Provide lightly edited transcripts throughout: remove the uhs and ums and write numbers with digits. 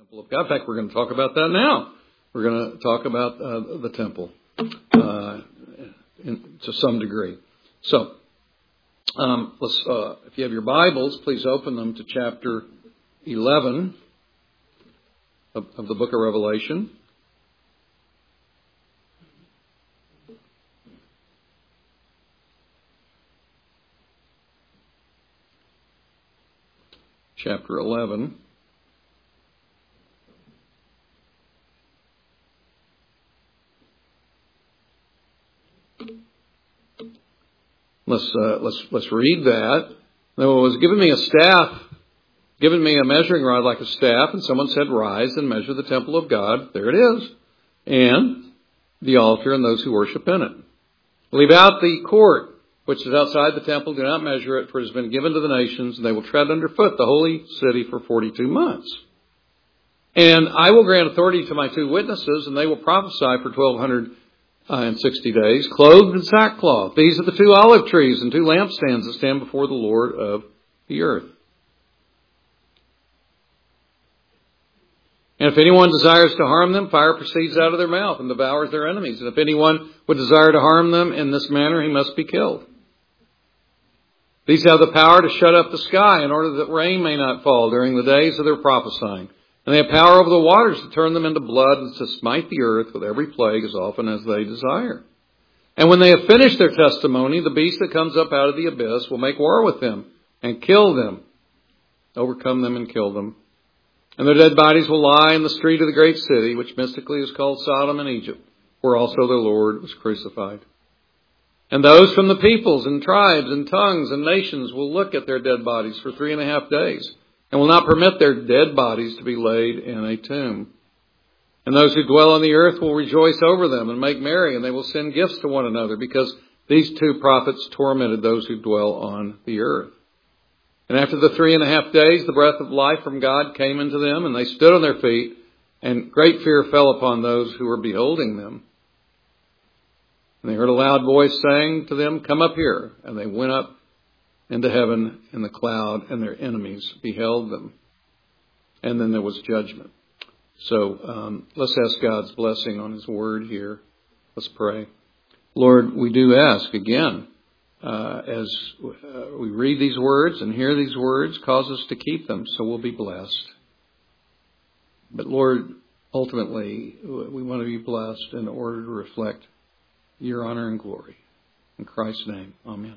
temple of God. In fact, we're going to talk about that now. We're going to talk about the temple to some degree. So, let's. If you have your Bibles, please open them to chapter 11 of the book of Revelation. Chapter 11. Let's read that. Now, it was given me a staff, given me a measuring rod like a staff, and someone said, "Rise and measure the temple of God." There it is, and the altar and those who worship in it. Leave out the court, which is outside the temple. Do not measure it, for it has been given to the nations, and they will tread underfoot the holy city for 42 months. And I will grant authority to my 2 witnesses, and they will prophesy for 1260 days, clothed in sackcloth. These are the 2 olive trees and 2 lampstands that stand before the Lord of the earth. And if anyone desires to harm them, fire proceeds out of their mouth and devours their enemies. And if anyone would desire to harm them in this manner, he must be killed. These have the power to shut up the sky in order that rain may not fall during the days of their prophesying. And they have power over the waters to turn them into blood and to smite the earth with every plague as often as they desire. And when they have finished their testimony, the beast that comes up out of the abyss will make war with them and kill them, overcome them and kill them. And their dead bodies will lie in the street of the great city, which mystically is called Sodom and Egypt, where also their Lord was crucified. And those from the peoples and tribes and tongues and nations will look at their dead bodies for 3.5 days, and will not permit their dead bodies to be laid in a tomb. And those who dwell on the earth will rejoice over them and make merry, and they will send gifts to one another, because these 2 prophets tormented those who dwell on the earth. And after the 3.5 days, the breath of life from God came into them, and they stood on their feet, and great fear fell upon those who were beholding them. And they heard a loud voice saying to them, "Come up here." And they went up into heaven in the cloud, and their enemies beheld them. And then there was judgment. So let's ask God's blessing on His word here. Let's pray. Lord, we do ask again, as we read these words and hear these words, cause us to keep them so we'll be blessed. But Lord, ultimately, we want to be blessed in order to reflect Your honor and glory. In Christ's name, amen.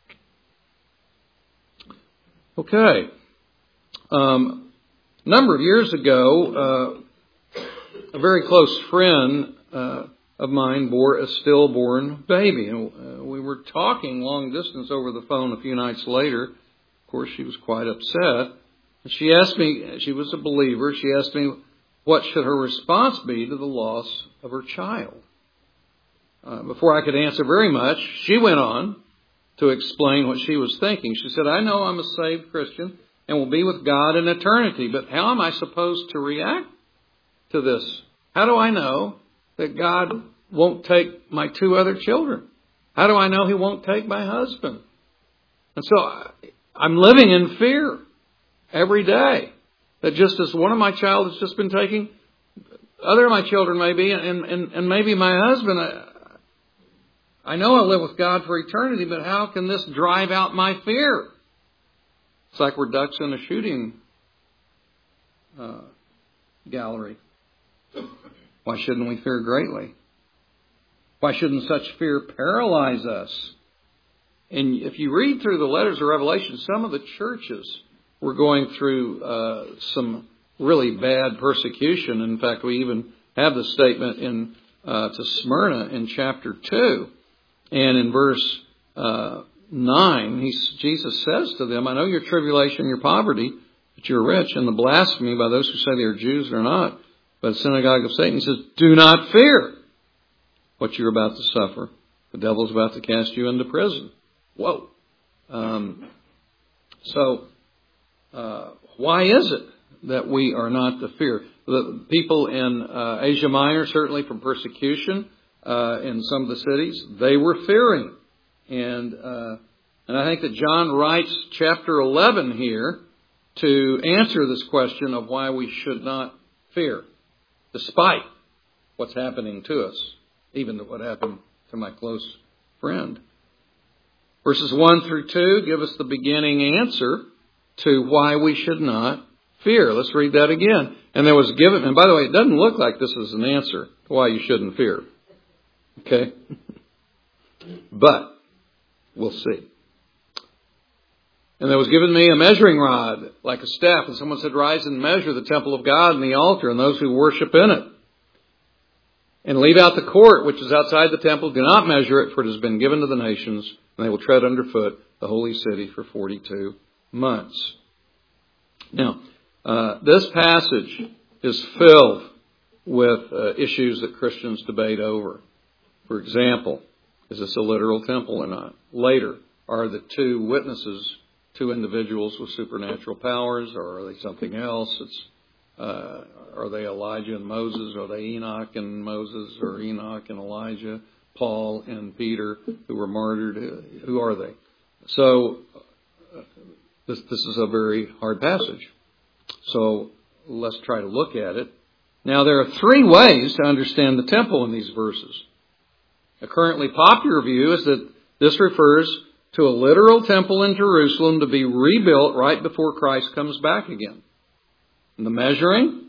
Okay. A number of years ago, a very close friend of mine bore a stillborn baby. And we were talking long distance over the phone a few nights later. Of course, she was quite upset. She asked me, she was a believer, she asked me what should her response be to the loss of her child. Before I could answer very much, she went on to explain what she was thinking. She said, "I know I'm a saved Christian and will be with God in eternity, but how am I supposed to react to this? How do I know that God won't take my 2 other children? How do I know He won't take my husband?" And so I'm living in fear every day that just as one of my child has just been taking, other of my children maybe, and maybe my husband, I know I'll live with God for eternity, but how can this drive out my fear? It's like we're ducks in a shooting gallery. Why shouldn't we fear greatly? Why shouldn't such fear paralyze us? And if you read through the letters of Revelation, some of the churches were going through some really bad persecution. In fact, we even have the statement in to Smyrna in chapter 2. And in verse 9, Jesus says to them, "I know your tribulation, your poverty, but you're rich, and the blasphemy by those who say they are Jews and are not, but the synagogue of Satan." He says, "Do not fear what you're about to suffer. The devil's about to cast you into prison." Whoa. So why is it that we are not to fear? The people in Asia Minor, certainly from persecution, in some of the cities, they were fearing. And I think that John writes chapter 11 here to answer this question of why we should not fear, despite what's happening to us, even what happened to my close friend. Verses 1 through 2 give us the beginning answer to why we should not fear. Let's read that again. And there was given, and by the way, it doesn't look like this is an answer to why you shouldn't fear. Okay? But we'll see. And there was given me a measuring rod like a staff. And someone said, rise and measure the temple of God and the altar and those who worship in it. And leave out the court which is outside the temple. Do not measure it, for it has been given to the nations, and they will tread underfoot the holy city for 42 months. Now, this passage is filled with issues that Christians debate over. For example, is this a literal temple or not? Later, are the two witnesses two individuals with supernatural powers, or are they something else? Are they Elijah and Moses? Are they Enoch and Moses, or Enoch and Elijah, Paul and Peter, who were martyred? Who are they? So this is a very hard passage. So let's try to look at it. Now, there are three ways to understand the temple in these verses. A currently popular view is that this refers to a literal temple in Jerusalem to be rebuilt right before Christ comes back again. And the measuring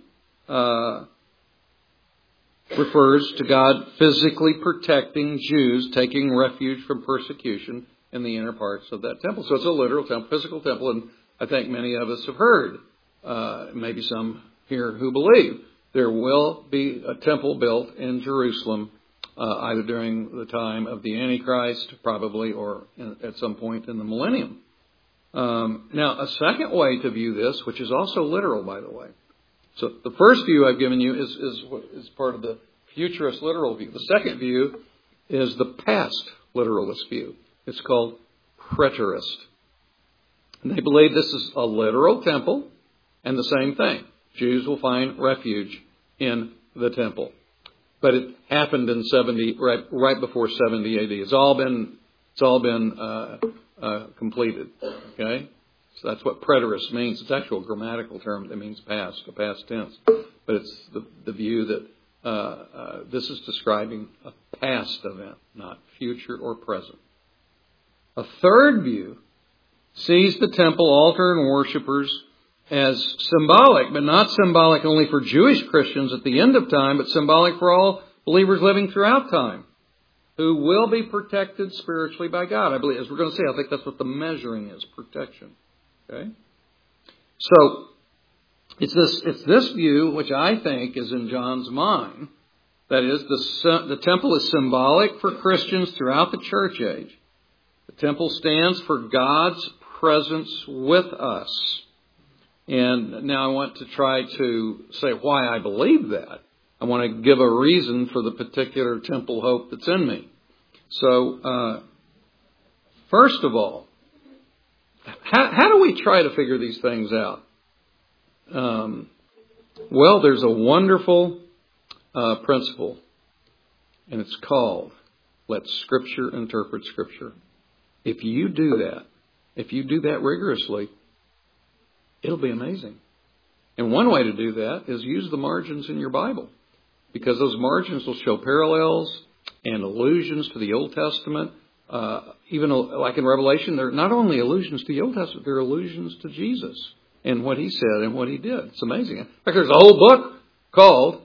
refers to God physically protecting Jews taking refuge from persecution in the inner parts of that temple. So it's a literal temple, physical temple, and I think many of us have heard, maybe some here who believe, there will be a temple built in Jerusalem either during the time of the Antichrist, probably, or at some point in the millennium. Now, a second way to view this, which is also literal, by the way. So the first view I've given you is part of the futurist literal view. The second view is the past literalist view. It's called preterist. And they believe this is a literal temple, and the same thing. Jews will find refuge in the temple. But it happened in 70, right before 70 AD. It's all been completed. Okay, so that's what preterist means. It's actual grammatical term that means past, a past tense. But it's the view that this is describing a past event, not future or present. A third view sees the temple, altar, and worshipers as symbolic, but not symbolic only for Jewish Christians at the end of time, but symbolic for all believers living throughout time, who will be protected spiritually by God. I believe, as we're going to see, I think that's what the measuring is, protection. Okay? So, it's this view, which I think is in John's mind, that is, the temple is symbolic for Christians throughout the church age. The temple stands for God's presence with us. And now I want to try to say why I believe that. I want to give a reason for the particular temple hope that's in me. So, first of all, how do we try to figure these things out? Well, there's a wonderful principle, and it's called, let Scripture interpret Scripture. If you do that rigorously, it'll be amazing. And one way to do that is use the margins in your Bible, because those margins will show parallels and allusions to the Old Testament. Even like in Revelation, they're not only allusions to the Old Testament, they're allusions to Jesus and what He said and what He did. It's amazing. In fact, there's a whole book called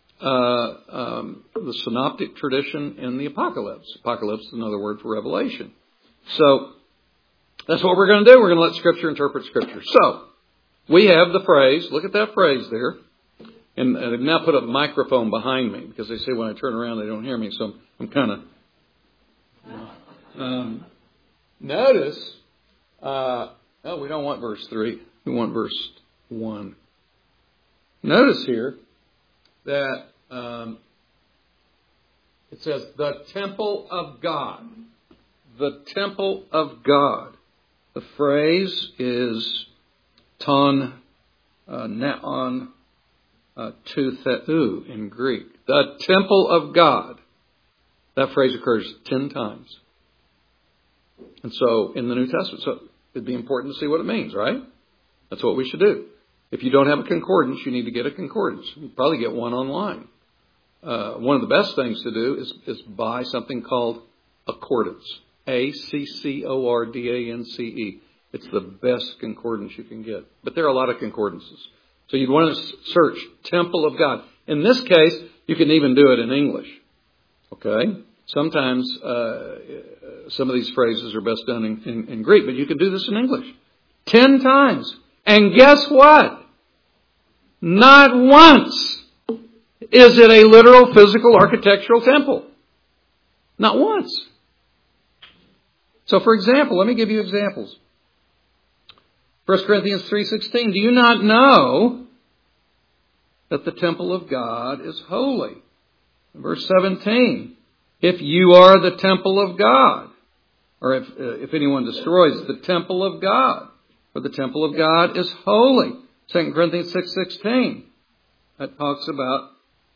The Synoptic Tradition in the Apocalypse. Apocalypse is another word for Revelation. So that's what we're going to do. We're going to let Scripture interpret Scripture. So we have the phrase, look at that phrase there. And I've now put a microphone behind me because they say when I turn around they don't hear me. So I'm kind of... notice, we don't want verse 3. We want verse 1. Notice here that it says, the temple of God. The temple of God. The phrase is ton neon to theou in Greek. The temple of God. That phrase occurs 10 times. And so in the New Testament. So it'd be important to see what it means, right? That's what we should do. If you don't have a concordance, you need to get a concordance. You probably get one online. One of the best things to do is buy something called Accordance. ACCORDANCE. It's the best concordance you can get. But there are a lot of concordances. So you'd want to search Temple of God. In this case, you can even do it in English. Okay? Sometimes some of these phrases are best done in Greek, but you can do this in English. 10 times. And guess what? Not once is it a literal physical architectural temple. Not once. So for example, let me give you examples. 1 Corinthians 3:16, do you not know that the temple of God is holy? Verse 17, if you are the temple of God, or if anyone destroys the temple of God, for the temple of God is holy. 2 Corinthians 6:16, that talks about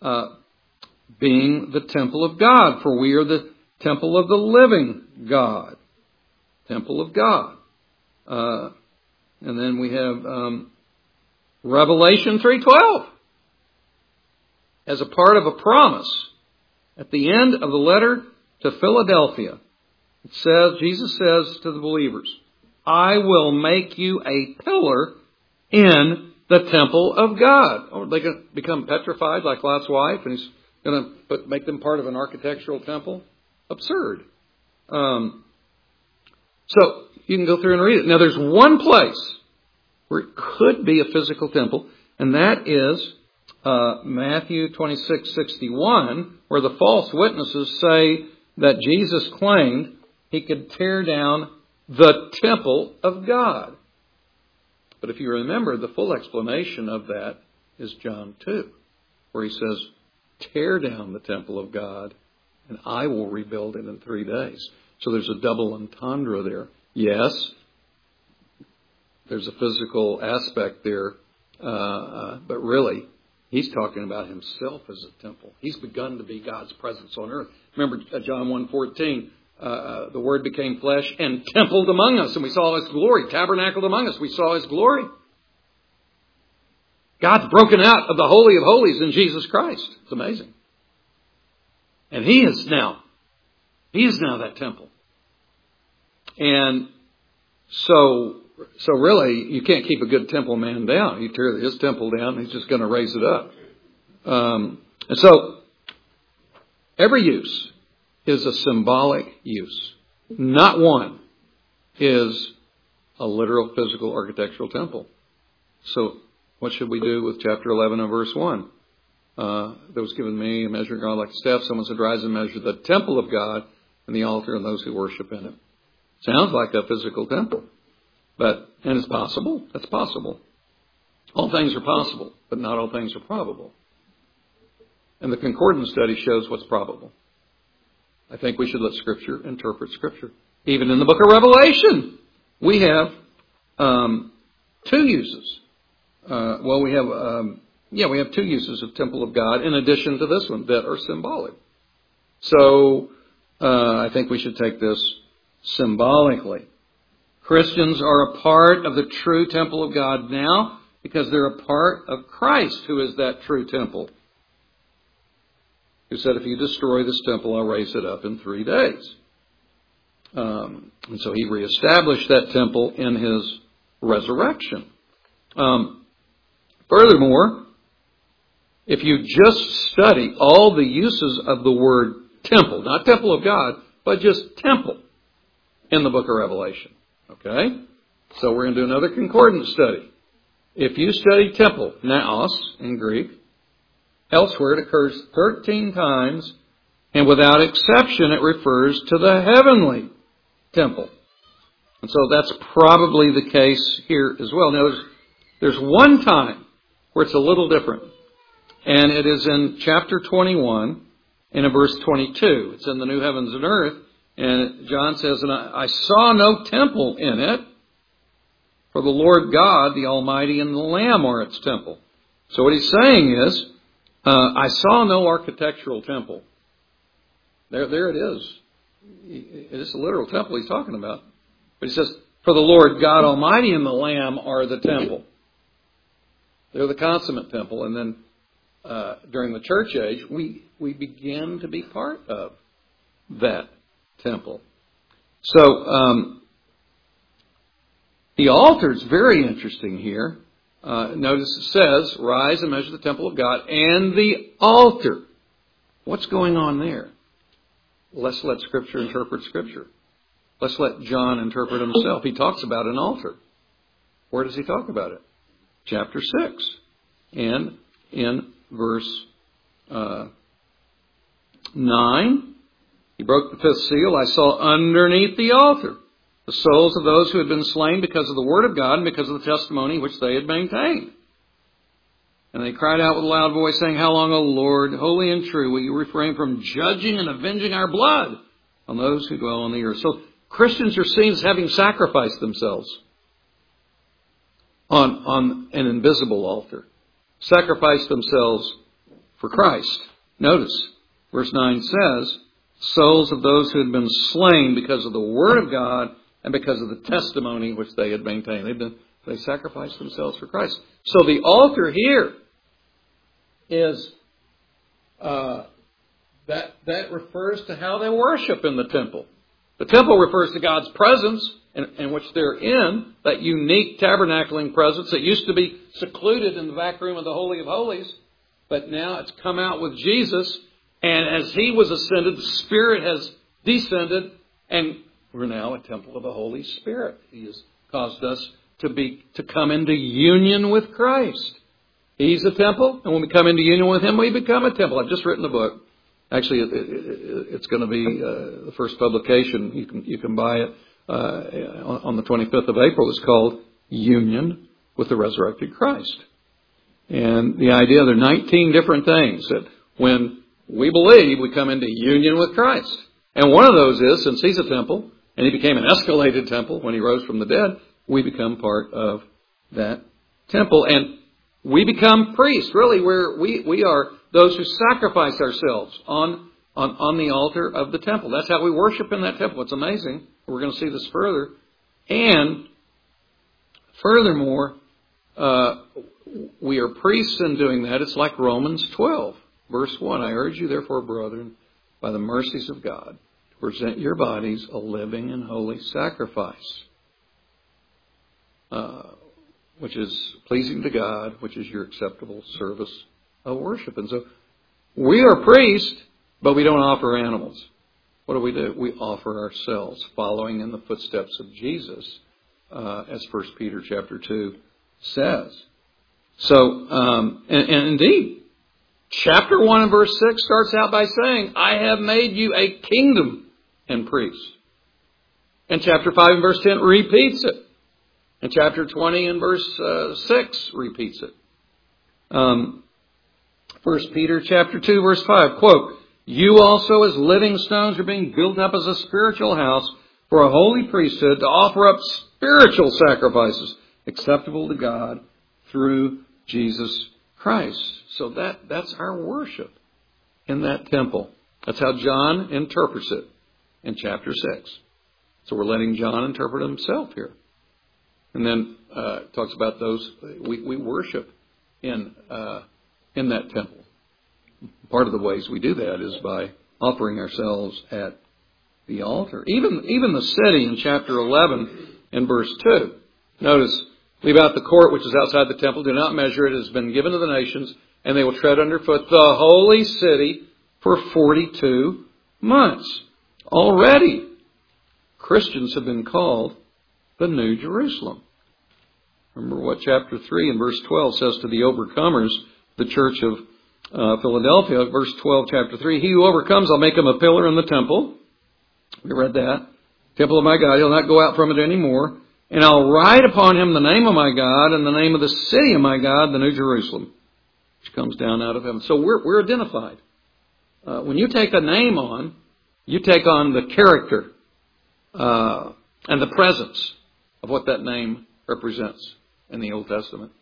being the temple of God, for we are the temple of the living God. Temple of God. And then we have Revelation 3:12. As a part of a promise at the end of the letter to Philadelphia, it says, Jesus says to the believers, I will make you a pillar in the temple of God. Or they going to become petrified like Lot's wife, and he's going to make them part of an architectural temple? Absurd. So you can go through and read it. Now there's one place where it could be a physical temple, and that is Matthew 26:61, where the false witnesses say that Jesus claimed he could tear down the temple of God. But if you remember, the full explanation of that is John 2, where he says, tear down the temple of God, and I will rebuild it in 3 days. So there's a double entendre there. Yes, there's a physical aspect there, but really, he's talking about himself as a temple. He's begun to be God's presence on earth. Remember John 1:14, the Word became flesh and templed among us, and we saw His glory, tabernacled among us. We saw His glory. God's broken out of the Holy of Holies in Jesus Christ. It's amazing. And He is now that temple. And so really, you can't keep a good temple man down. You tear his temple down, he's just going to raise it up. And so, every use is a symbolic use. Not one is a literal physical architectural temple. So, what should we do with chapter 11 and verse 1? There was given me a measuring rod like a staff. Someone said, rise and measure the temple of God and the altar and those who worship in it. Sounds like a physical temple. And it's possible. That's possible. All things are possible, but not all things are probable. And the concordance study shows what's probable. I think we should let Scripture interpret Scripture. Even in the book of Revelation, we have 2 uses. We have 2 uses of temple of God in addition to this one that are symbolic. So I think we should take this symbolically. Christians are a part of the true temple of God now because they're a part of Christ, who is that true temple. Who said, if you destroy this temple, I'll raise it up in 3 days. And so He reestablished that temple in His resurrection. Furthermore, if you just study all the uses of the word temple, not temple of God, but just temple in the book of Revelation. Okay? So we're going to do another concordance study. If you study temple, naos in Greek, elsewhere it occurs 13 times, and without exception it refers to the heavenly temple. And so that's probably the case here as well. Now there's one time where it's a little different, and it is in chapter 21 and in verse 22. It's in the new heavens and earth. And John says, and I saw no temple in it, for the Lord God, the Almighty, and the Lamb are its temple. So what he's saying is, I saw no architectural temple. There it is. It is a literal temple he's talking about. But he says, for the Lord God Almighty and the Lamb are the temple. They're the consummate temple. And then during the church age, we begin to be part of that temple. So the altar is very interesting here. Notice it says, rise and measure the temple of God and the altar. What's going on there? Let's let Scripture interpret Scripture. Let's let John interpret himself. He talks about an altar. Where does he talk about it? Chapter 6. And in verse 9, he broke the fifth seal. I saw underneath the altar the souls of those who had been slain because of the word of God and because of the testimony which they had maintained. And they cried out with a loud voice, saying, How long, O Lord, holy and true, will you refrain from judging and avenging our blood on those who dwell on the earth? So Christians are seen as having sacrificed themselves on an invisible altar. Sacrificed themselves for Christ. Notice, verse 9 says, souls of those who had been slain because of the word of God and because of the testimony which they had maintained. They sacrificed themselves for Christ. So the altar here is that refers to how they worship in the temple. The temple refers to God's presence in which they're in, that unique tabernacling presence that used to be secluded in the back room of the Holy of Holies, but now it's come out with Jesus, and as He was ascended, the Spirit has descended, and we're now a temple of the Holy Spirit. He has caused us to come into union with Christ. He's a temple, and when we come into union with Him, we become a temple. I've just written a book. Actually, it's going to be the first publication. You can buy it on the 25th of April. It's called Union with the Resurrected Christ. And the idea, there are 19 different things that when we believe, we come into union with Christ. And one of those is, since He's a temple, and He became an escalated temple when He rose from the dead, we become part of that temple. And we become priests. Really, we are those who sacrifice ourselves on the altar of the temple. That's how we worship in that temple. It's amazing. We're going to see this further. And furthermore, we are priests in doing that. It's like Romans 12, verse 1. I urge you, therefore, brethren, by the mercies of God, to present your bodies a living and holy sacrifice, which is pleasing to God, which is your acceptable service of worship. And so we are priests, but we don't offer animals. What do? We offer ourselves, following in the footsteps of Jesus, as 1 Peter chapter 2 says. So, and indeed, chapter 1 and verse 6 starts out by saying, I have made you a kingdom and priests. And chapter 5 and verse 10 repeats it. And chapter 20 and verse 6 repeats it. 1 Peter chapter 2 verse 5, quote, you also as living stones are being built up as a spiritual house for a holy priesthood to offer up spiritual sacrifices acceptable to God through Jesus Christ. So that's our worship in that temple. That's how John interprets it in chapter 6. So we're letting John interpret himself here. And then talks about those we worship in that temple. Part of the ways we do that is by offering ourselves at the altar. Even the city in chapter 11 and verse 2. Notice, leave out the court which is outside the temple. Do not measure it. It has been given to the nations, and they will tread underfoot the holy city for 42 months. Already, Christians have been called the New Jerusalem. Remember what chapter 3 and verse 12 says to the overcomers, the church of Philadelphia, verse 12, chapter 3, he who overcomes, I'll make him a pillar in the temple. We read that. Temple of my God, he'll not go out from it anymore. And I'll write upon him the name of my God and the name of the city of my God, the New Jerusalem, which comes down out of heaven. So we're identified. When you take a name on, you take on the character and the presence of what that name represents in the Old Testament.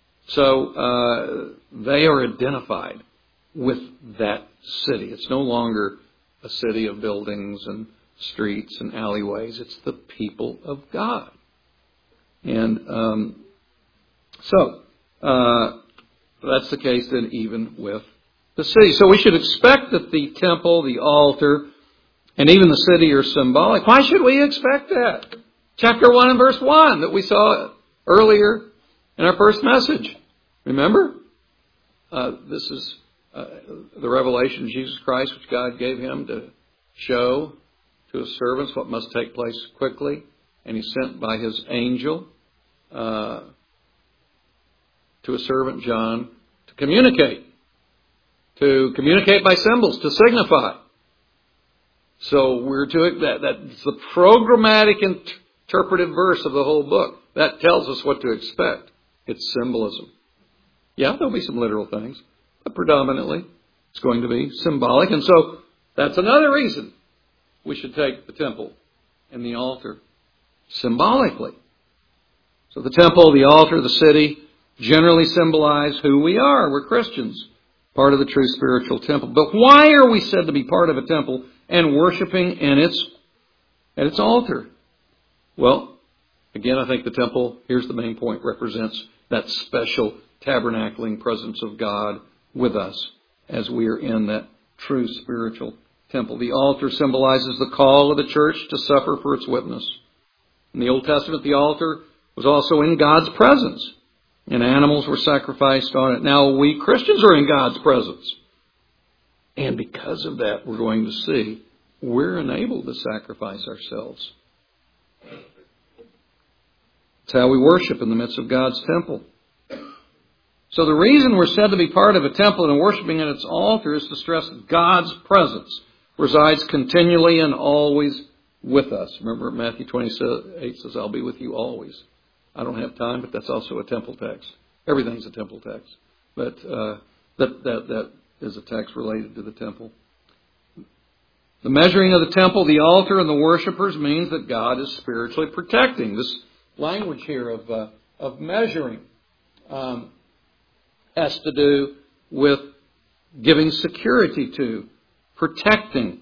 So they are identified with that city. It's no longer a city of buildings and streets and alleyways. It's the people of God. And so That's the case then even with the city. So we should expect that the temple, the altar, and even the city are symbolic. Why should we expect that? Chapter 1 and verse 1 that we saw earlier in our first message. Remember? This is the revelation of Jesus Christ, which God gave him to show to his servants what must take place quickly. And he sent by his angel to his servant John to communicate by symbols, to signify. So that's the programmatic interpretive verse of the whole book. That tells us what to expect. It's symbolism. Yeah, there'll be some literal things, but predominantly it's going to be symbolic. And so that's another reason we should take the temple and the altar symbolically. So the temple, the altar, the city generally symbolize who we are. We're Christians, part of the true spiritual temple. But why are we said to be part of a temple and worshiping at its altar? Well, again, I think the temple, here's the main point, represents that special tabernacling presence of God with us as we are in that true spiritual temple. The altar symbolizes the call of the church to suffer for its witness. In the Old Testament, the altar was also in God's presence, and animals were sacrificed on it. Now, we Christians are in God's presence. And because of that, we're going to see we're enabled to sacrifice ourselves. It's how we worship in the midst of God's temple. So the reason we're said to be part of a temple and worshiping at its altar is to stress God's presence resides continually and always with us. Remember, Matthew 28 says, I'll be with you always. I don't have time, but that's also a temple text. Everything's a temple text. But that is a text related to the temple. The measuring of the temple, the altar, and the worshipers means that God is spiritually protecting. This language here of measuring has to do with giving security to, protecting.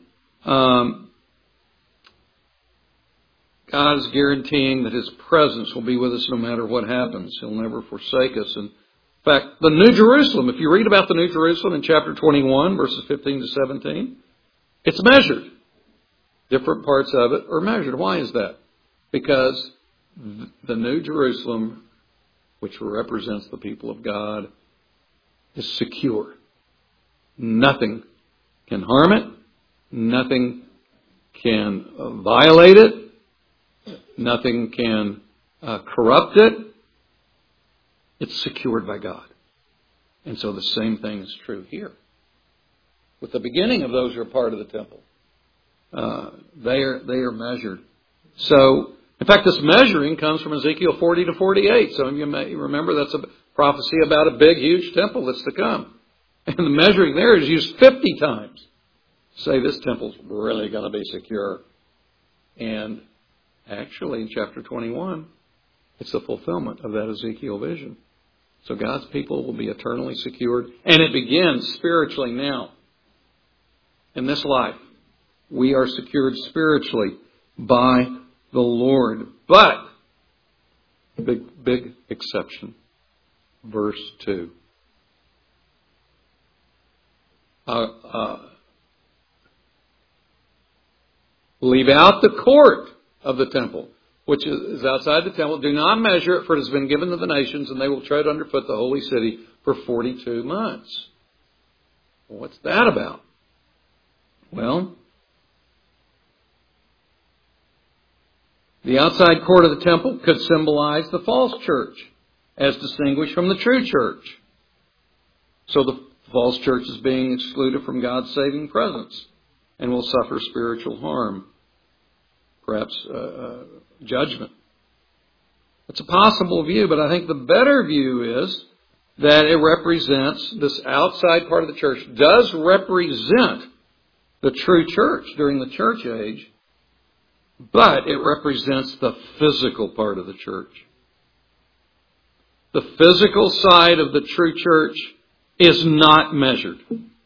God is guaranteeing that His presence will be with us no matter what happens. He'll never forsake us. In fact, the New Jerusalem, if you read about the New Jerusalem in chapter 21, verses 15 to 17, it's measured. Different parts of it are measured. Why is that? Because the New Jerusalem, which represents the people of God, is secure. Nothing can harm it. Nothing can violate it. Nothing can corrupt it. It's secured by God. And so the same thing is true here. With the beginning of those who are part of the temple, they are measured. So, in fact, this measuring comes from Ezekiel 40 to 48. Some of you may remember that's a prophecy about a big, huge temple that's to come. And the measuring there is used 50 times to say this temple's really going to be secure. And actually, in chapter 21, it's the fulfillment of that Ezekiel vision. So God's people will be eternally secured. And it begins spiritually now. In this life, we are secured spiritually by the Lord. But, big exception. Verse 2. Leave out the court of the temple, which is outside the temple. Do not measure it, for it has been given to the nations, and they will tread underfoot the holy city for 42 months. Well, what's that about? Well, the outside court of the temple could symbolize the false church, as distinguished from the true church. So the false church is being excluded from God's saving presence and will suffer spiritual harm, perhaps judgment. It's a possible view, but I think the better view is that it represents, this outside part of the church does represent the true church during the church age, but it represents the physical part of the church. The physical side of the true church is not measured.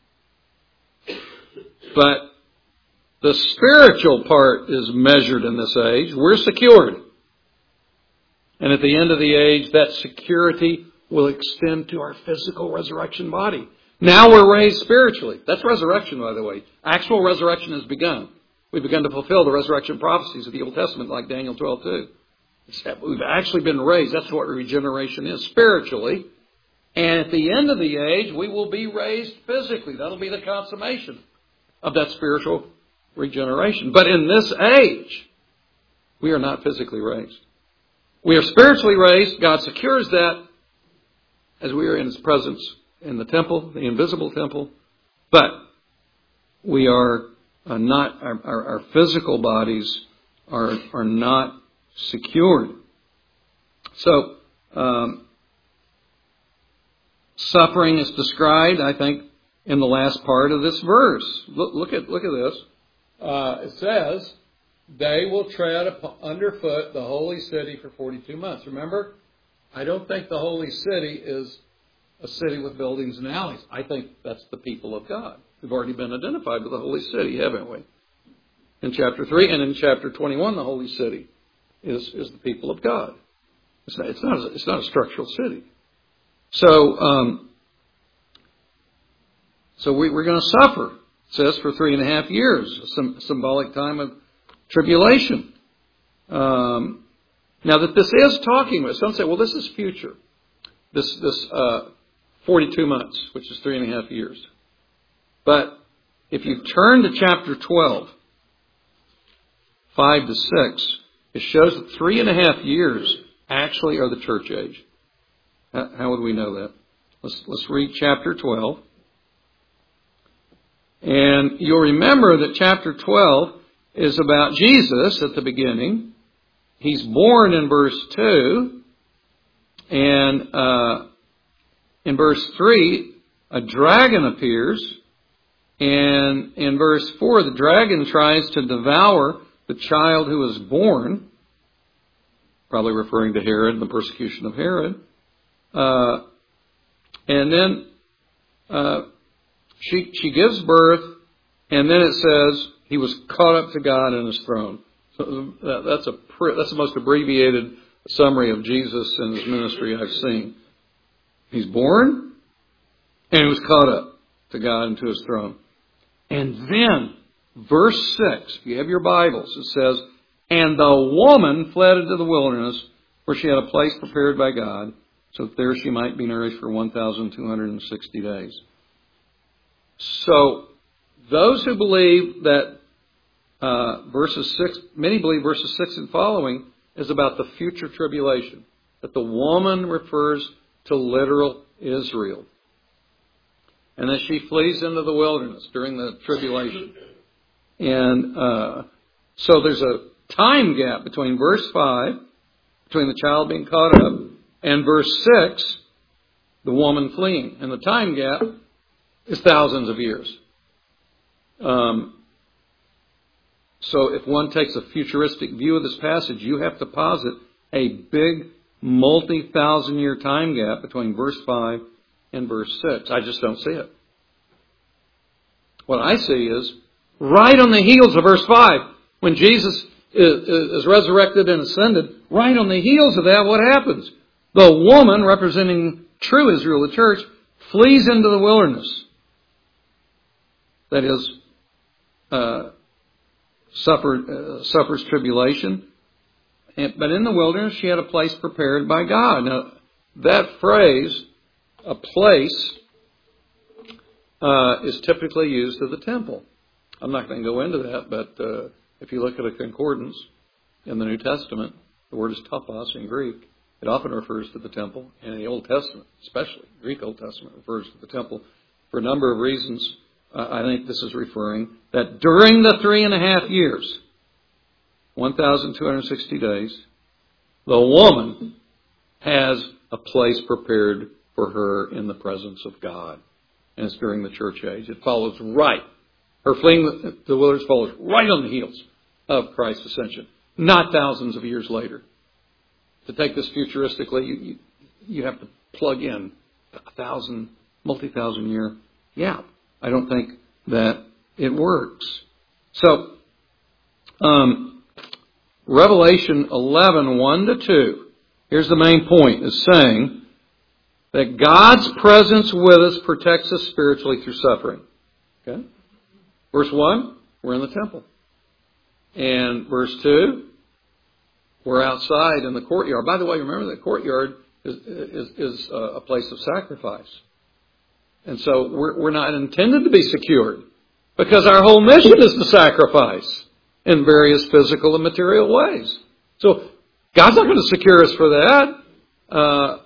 But the spiritual part is measured in this age. We're secured. And at the end of the age, that security will extend to our physical resurrection body. Now we're raised spiritually. That's resurrection, by the way. Actual resurrection has begun. We've begun to fulfill the resurrection prophecies of the Old Testament, like Daniel 12:2. We've actually been raised. That's what regeneration is, spiritually. And at the end of the age, we will be raised physically. That'll be the consummation of that spiritual regeneration. But in this age, we are not physically raised. We are spiritually raised. God secures that as we are in His presence in the temple, the invisible temple. But we are not, our physical bodies are not secured. So, suffering is described, I think, in the last part of this verse. Look at this. It says, they will tread underfoot the holy city for 42 months. Remember, I don't think the holy city is a city with buildings and alleys. I think that's the people of God. We've already been identified with the holy city, haven't we? In chapter 3 and in chapter 21, the holy city is the people of God. It's not a structural city. So we're going to suffer, it says, for 3.5 years, a symbolic time of tribulation. Now that this is talking about, some say, well, this is future. This 42 months, which is 3.5 years. But if you turn to chapter 12, 5 to 6, it shows that 3.5 years actually are the church age. How would we know that? Let's read chapter 12. And you'll remember that chapter 12 is about Jesus at the beginning. He's born in verse 2. And in verse 3, a dragon appears. And in verse 4, the dragon tries to devour the child who is born. Probably referring to Herod and the persecution of Herod. And then she gives birth, and then it says he was caught up to God in His throne. So that's the most abbreviated summary of Jesus and His ministry I've seen. He's born, and He was caught up to God and to His throne. And then, verse 6, if you have your Bibles, it says, and the woman fled into the wilderness, where she had a place prepared by God, so that there she might be nourished for 1,260 days. So, those who believe that many believe verses 6 and following is about the future tribulation. That the woman refers to literal Israel. And that she flees into the wilderness during the tribulation. And so there's a time gap between verse 5, between the child being caught up, and verse 6, the woman fleeing. And the time gap is thousands of years. So if one takes a futuristic view of this passage, you have to posit a big multi-thousand-year time gap between verse 5 and verse 6. I just don't see it. What I see is, right on the heels of verse 5, when Jesus is resurrected and ascended, right on the heels of that, what happens? The woman, representing true Israel, the church, flees into the wilderness. That is, suffers tribulation. But in the wilderness, she had a place prepared by God. Now, that phrase, a place, is typically used of the temple. I'm not going to go into that, but if you look at a concordance in the New Testament, the word is topos in Greek. It often refers to the temple, and in the Old Testament, especially Greek Old Testament, refers to the temple for a number of reasons. I think this is referring that during the 3.5 years, 1,260 days, the woman has a place prepared for her in the presence of God. And it's during the church age. It follows right. Her fleeing the wilderness follows right on the heels of Christ's ascension. Not thousands of years later. To take this futuristically, you have to plug in a multi-thousand year gap. I don't think that it works. So, Revelation 11, 1 to 2. Here's the main point. It's saying, that God's presence with us protects us spiritually through suffering. Okay? Verse 1, we're in the temple. And verse 2, we're outside in the courtyard. By the way, remember the courtyard is a place of sacrifice. And so we're not intended to be secured, because our whole mission is to sacrifice in various physical and material ways. So God's not going to secure us for that.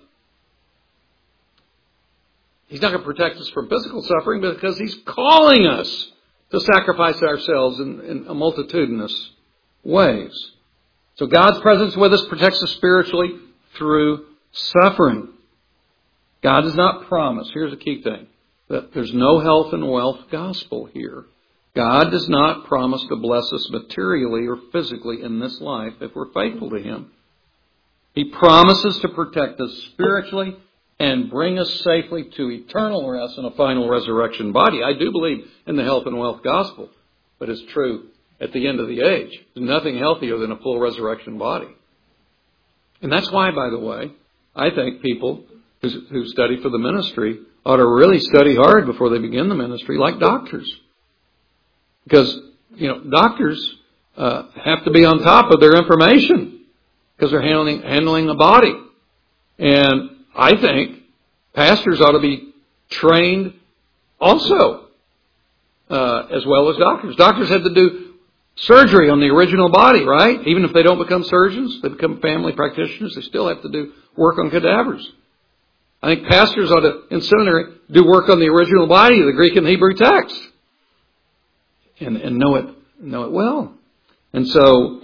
He's not going to protect us from physical suffering, because He's calling us to sacrifice ourselves in a multitudinous ways. So God's presence with us protects us spiritually through suffering. God does not promise, here's a key thing, that there's no health and wealth gospel here. God does not promise to bless us materially or physically in this life if we're faithful to Him. He promises to protect us spiritually and bring us safely to eternal rest and a final resurrection body. I do believe in the health and wealth gospel, but it's true at the end of the age. There's nothing healthier than a full resurrection body. And that's why, by the way, I think people who study for the ministry ought to really study hard before they begin the ministry, like doctors. Because, doctors have to be on top of their information, because they're handling a body. And I think pastors ought to be trained also, as well as doctors. Doctors had to do surgery on the original body, right? Even if they don't become surgeons, they become family practitioners, they still have to do work on cadavers. I think pastors ought to, in seminary, do work on the original body of the Greek and Hebrew text. And know it well. And so,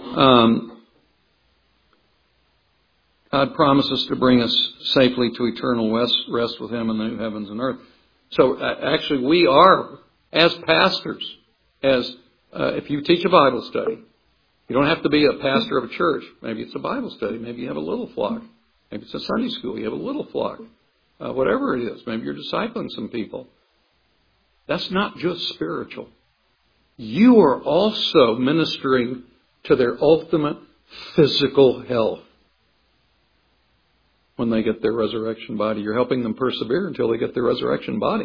God promises to bring us safely to eternal rest with Him in the new heavens and earth. So, actually, we are, as pastors, if you teach a Bible study, you don't have to be a pastor of a church. Maybe it's a Bible study. Maybe you have a little flock. Maybe it's a Sunday school. You have a little flock. Whatever it is. Maybe you're discipling some people. That's not just spiritual. You are also ministering to their ultimate physical health. When they get their resurrection body, you're helping them persevere until they get their resurrection body.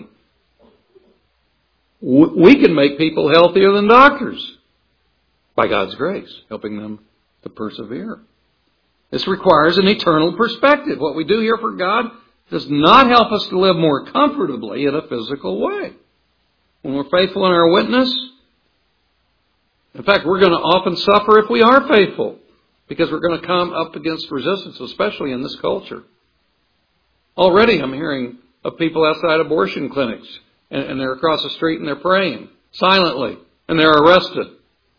We can make people healthier than doctors by God's grace, helping them to persevere. This requires an eternal perspective. What we do here for God does not help us to live more comfortably in a physical way. When we're faithful in our witness, in fact, we're going to often suffer if we are faithful, because we're going to come up against resistance, especially in this culture. Already I'm hearing of people outside abortion clinics, and they're across the street and they're praying silently, and they're arrested.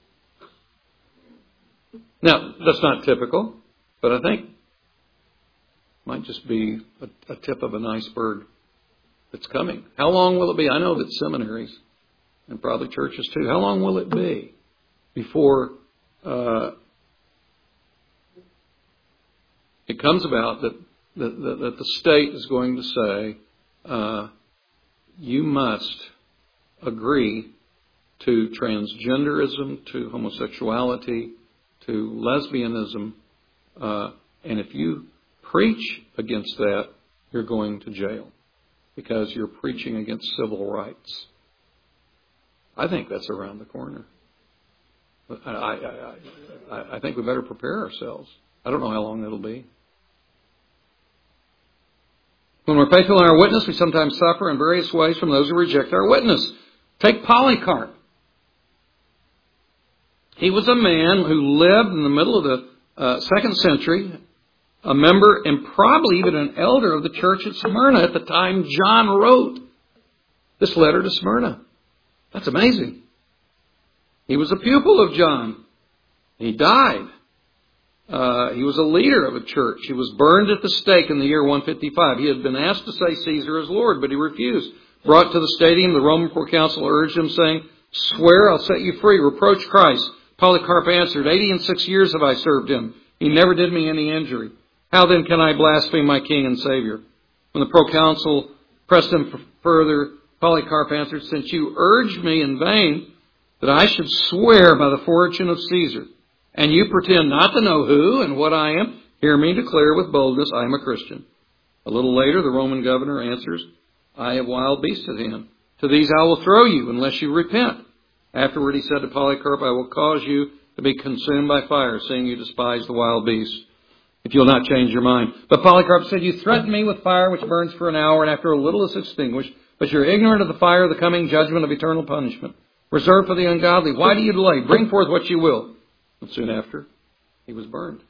Now, that's not typical, but I think it might just be a tip of an iceberg that's coming. How long will it be? I know that seminaries, and probably churches too, how long will it be before it comes about that the state is going to say, you must agree to transgenderism, to homosexuality, to lesbianism, and if you preach against that, you're going to jail because you're preaching against civil rights. I think that's around the corner. I think we better prepare ourselves. I don't know how long it'll be. When we're faithful in our witness, we sometimes suffer in various ways from those who reject our witness. Take Polycarp. He was a man who lived in the middle of the second century, a member and probably even an elder of the church at Smyrna at the time John wrote this letter to Smyrna. That's amazing. He was a pupil of John. He died. He was a leader of a church. He was burned at the stake in the year 155. He had been asked to say Caesar is Lord, but he refused. Brought to the stadium, the Roman proconsul urged him, saying, "Swear, I'll set you free. Reproach Christ." Polycarp answered, 86 years have I served him. He never did me any injury. How then can I blaspheme my King and Savior? When the proconsul pressed him further, Polycarp answered, "Since you urged me in vain that I should swear by the fortune of Caesar, and you pretend not to know who and what I am, hear me declare with boldness I am a Christian. A little later, the Roman governor answers, I have wild beasts at hand. To these I will throw you unless you repent. Afterward he said to Polycarp, I will cause you to be consumed by fire, seeing you despise the wild beasts, if you'll not change your mind. But Polycarp said, you threaten me with fire which burns for an hour, and after a little is extinguished, but you're ignorant of the fire of the coming judgment of eternal punishment, reserved for the ungodly. Why do you delay? Bring forth what you will. And soon after, he was burned.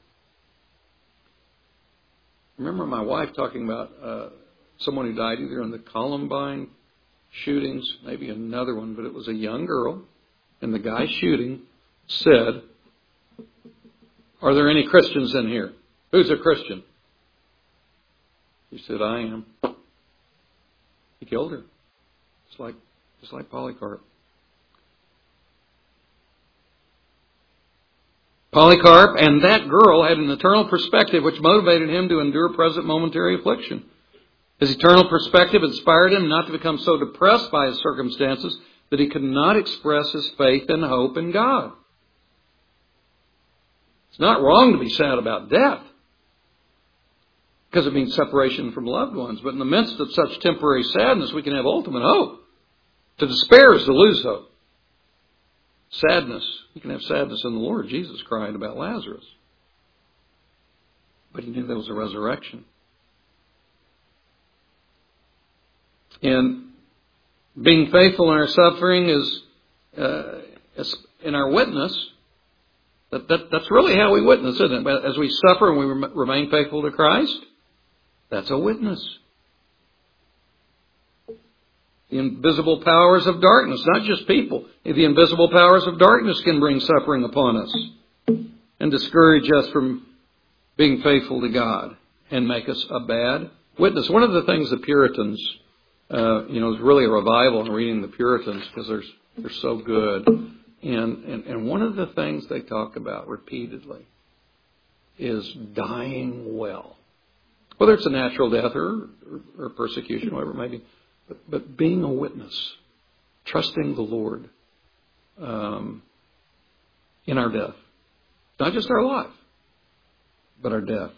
Remember my wife talking about someone who died either in the Columbine shootings, maybe another one, but it was a young girl, and the guy shooting said, are there any Christians in here? Who's a Christian? She said, I am. He killed her. Just like Polycarp. Polycarp and that girl had an eternal perspective which motivated him to endure present momentary affliction. His eternal perspective inspired him not to become so depressed by his circumstances that he could not express his faith and hope in God. It's not wrong to be sad about death, because it means separation from loved ones. But in the midst of such temporary sadness, we can have ultimate hope. To despair is to lose hope. Sadness, you can have sadness in the Lord. Jesus cried about Lazarus. But he knew there was a resurrection. And being faithful in our suffering is, in our witness, that's really how we witness, isn't it? As we suffer and we remain faithful to Christ, that's a witness. The invisible powers of darkness, not just people. The invisible powers of darkness can bring suffering upon us and discourage us from being faithful to God and make us a bad witness. One of the things the Puritans, is really a revival in reading the Puritans because they're so good. And one of the things they talk about repeatedly is dying well. Whether it's a natural death or persecution, whatever it may be. But being a witness, trusting the Lord in our death. Not just our life, but our death.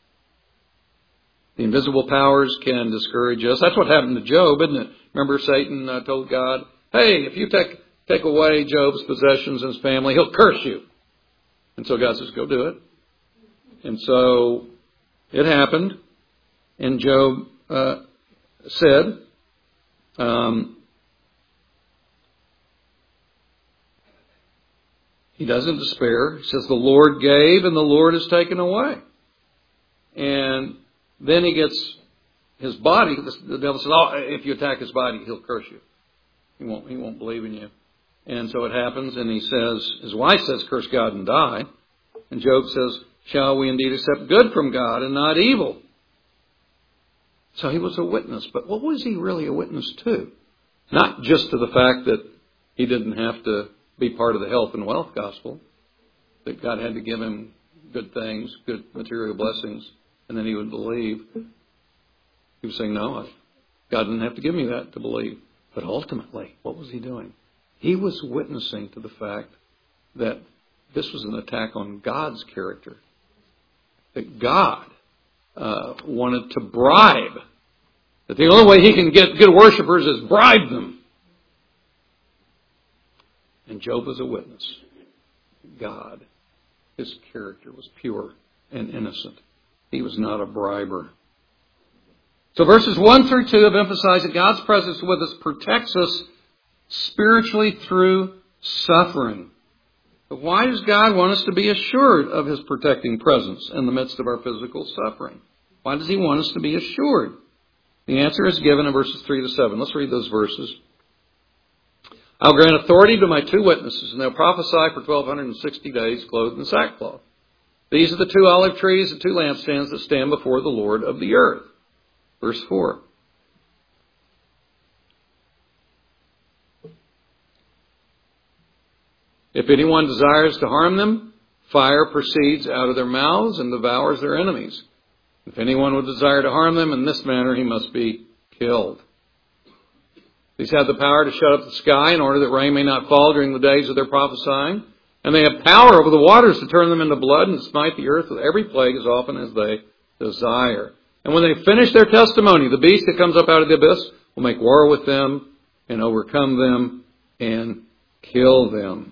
The invisible powers can discourage us. That's what happened to Job, isn't it? Remember Satan told God, hey, if you take away Job's possessions and his family, he'll curse you. And so God says, go do it. And so it happened. And Job said, he doesn't despair. He says, the Lord gave and the Lord has taken away. And then he gets his body. The devil says, oh, if you attack his body, he'll curse you. He won't believe in you. And so it happens, and he says, his wife says, curse God and die. And Job says, shall we indeed accept good from God and not evil? So he was a witness. But what was he really a witness to? Not just to the fact that he didn't have to be part of the health and wealth gospel, that God had to give him good things, good material blessings, and then he would believe. He was saying, no, God didn't have to give me that to believe. But ultimately, what was he doing? He was witnessing to the fact that this was an attack on God's character. That God wanted to bribe. That the only way he can get good worshipers is bribe them. And Job was a witness. God, his character was pure and innocent. He was not a briber. So verses 1 through 2 have emphasized that God's presence with us protects us spiritually through suffering. But why does God want us to be assured of his protecting presence in the midst of our physical suffering? Why does he want us to be assured? The answer is given in verses 3 to 7. Let's read those verses. I'll grant authority to my 2 witnesses, and they'll prophesy for 1,260 days, clothed in sackcloth. These are the 2 olive trees and 2 lampstands that stand before the Lord of the earth. Verse 4. If anyone desires to harm them, fire proceeds out of their mouths and devours their enemies. If anyone would desire to harm them in this manner, he must be killed. These have the power to shut up the sky in order that rain may not fall during the days of their prophesying. And they have power over the waters to turn them into blood and smite the earth with every plague as often as they desire. And when they finish their testimony, the beast that comes up out of the abyss will make war with them and overcome them and kill them.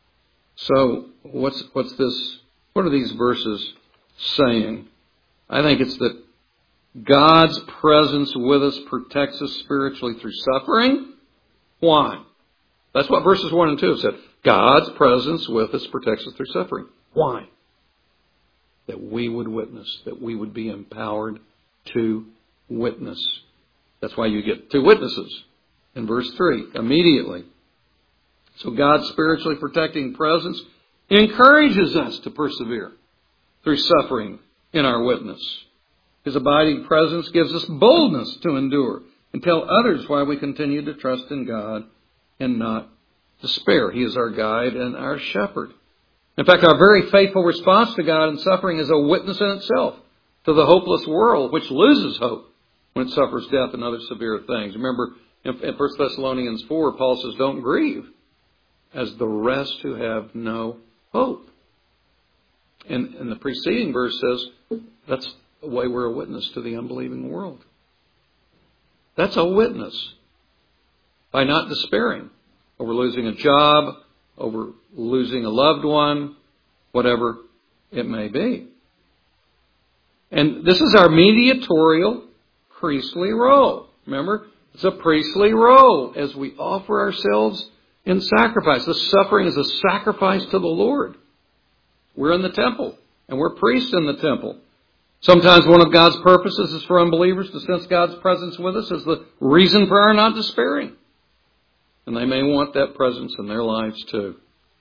So what's this? What are these verses saying? I think it's that God's presence with us protects us spiritually through suffering. Why? That's what verses 1 and 2 have said. God's presence with us protects us through suffering. Why? That we would witness, that we would be empowered to witness. That's why you get 2 witnesses in verse 3 immediately. So God's spiritually protecting presence encourages us to persevere through suffering in our witness. His abiding presence gives us boldness to endure and tell others why we continue to trust in God and not despair. He is our guide and our shepherd. In fact, our very faithful response to God in suffering is a witness in itself to the hopeless world, which loses hope when it suffers death and other severe things. Remember, in 1 Thessalonians 4, Paul says, don't grieve as the rest who have no hope. And the preceding verse says, that's the way we're a witness to the unbelieving world. That's a witness. By not despairing over losing a job, over losing a loved one, whatever it may be. And this is our mediatorial priestly role. Remember, it's a priestly role as we offer ourselves in sacrifice. The suffering is a sacrifice to the Lord. We're in the temple, and we're priests in the temple. Sometimes one of God's purposes is for unbelievers to sense God's presence with us as the reason for our not despairing. And they may want that presence in their lives too.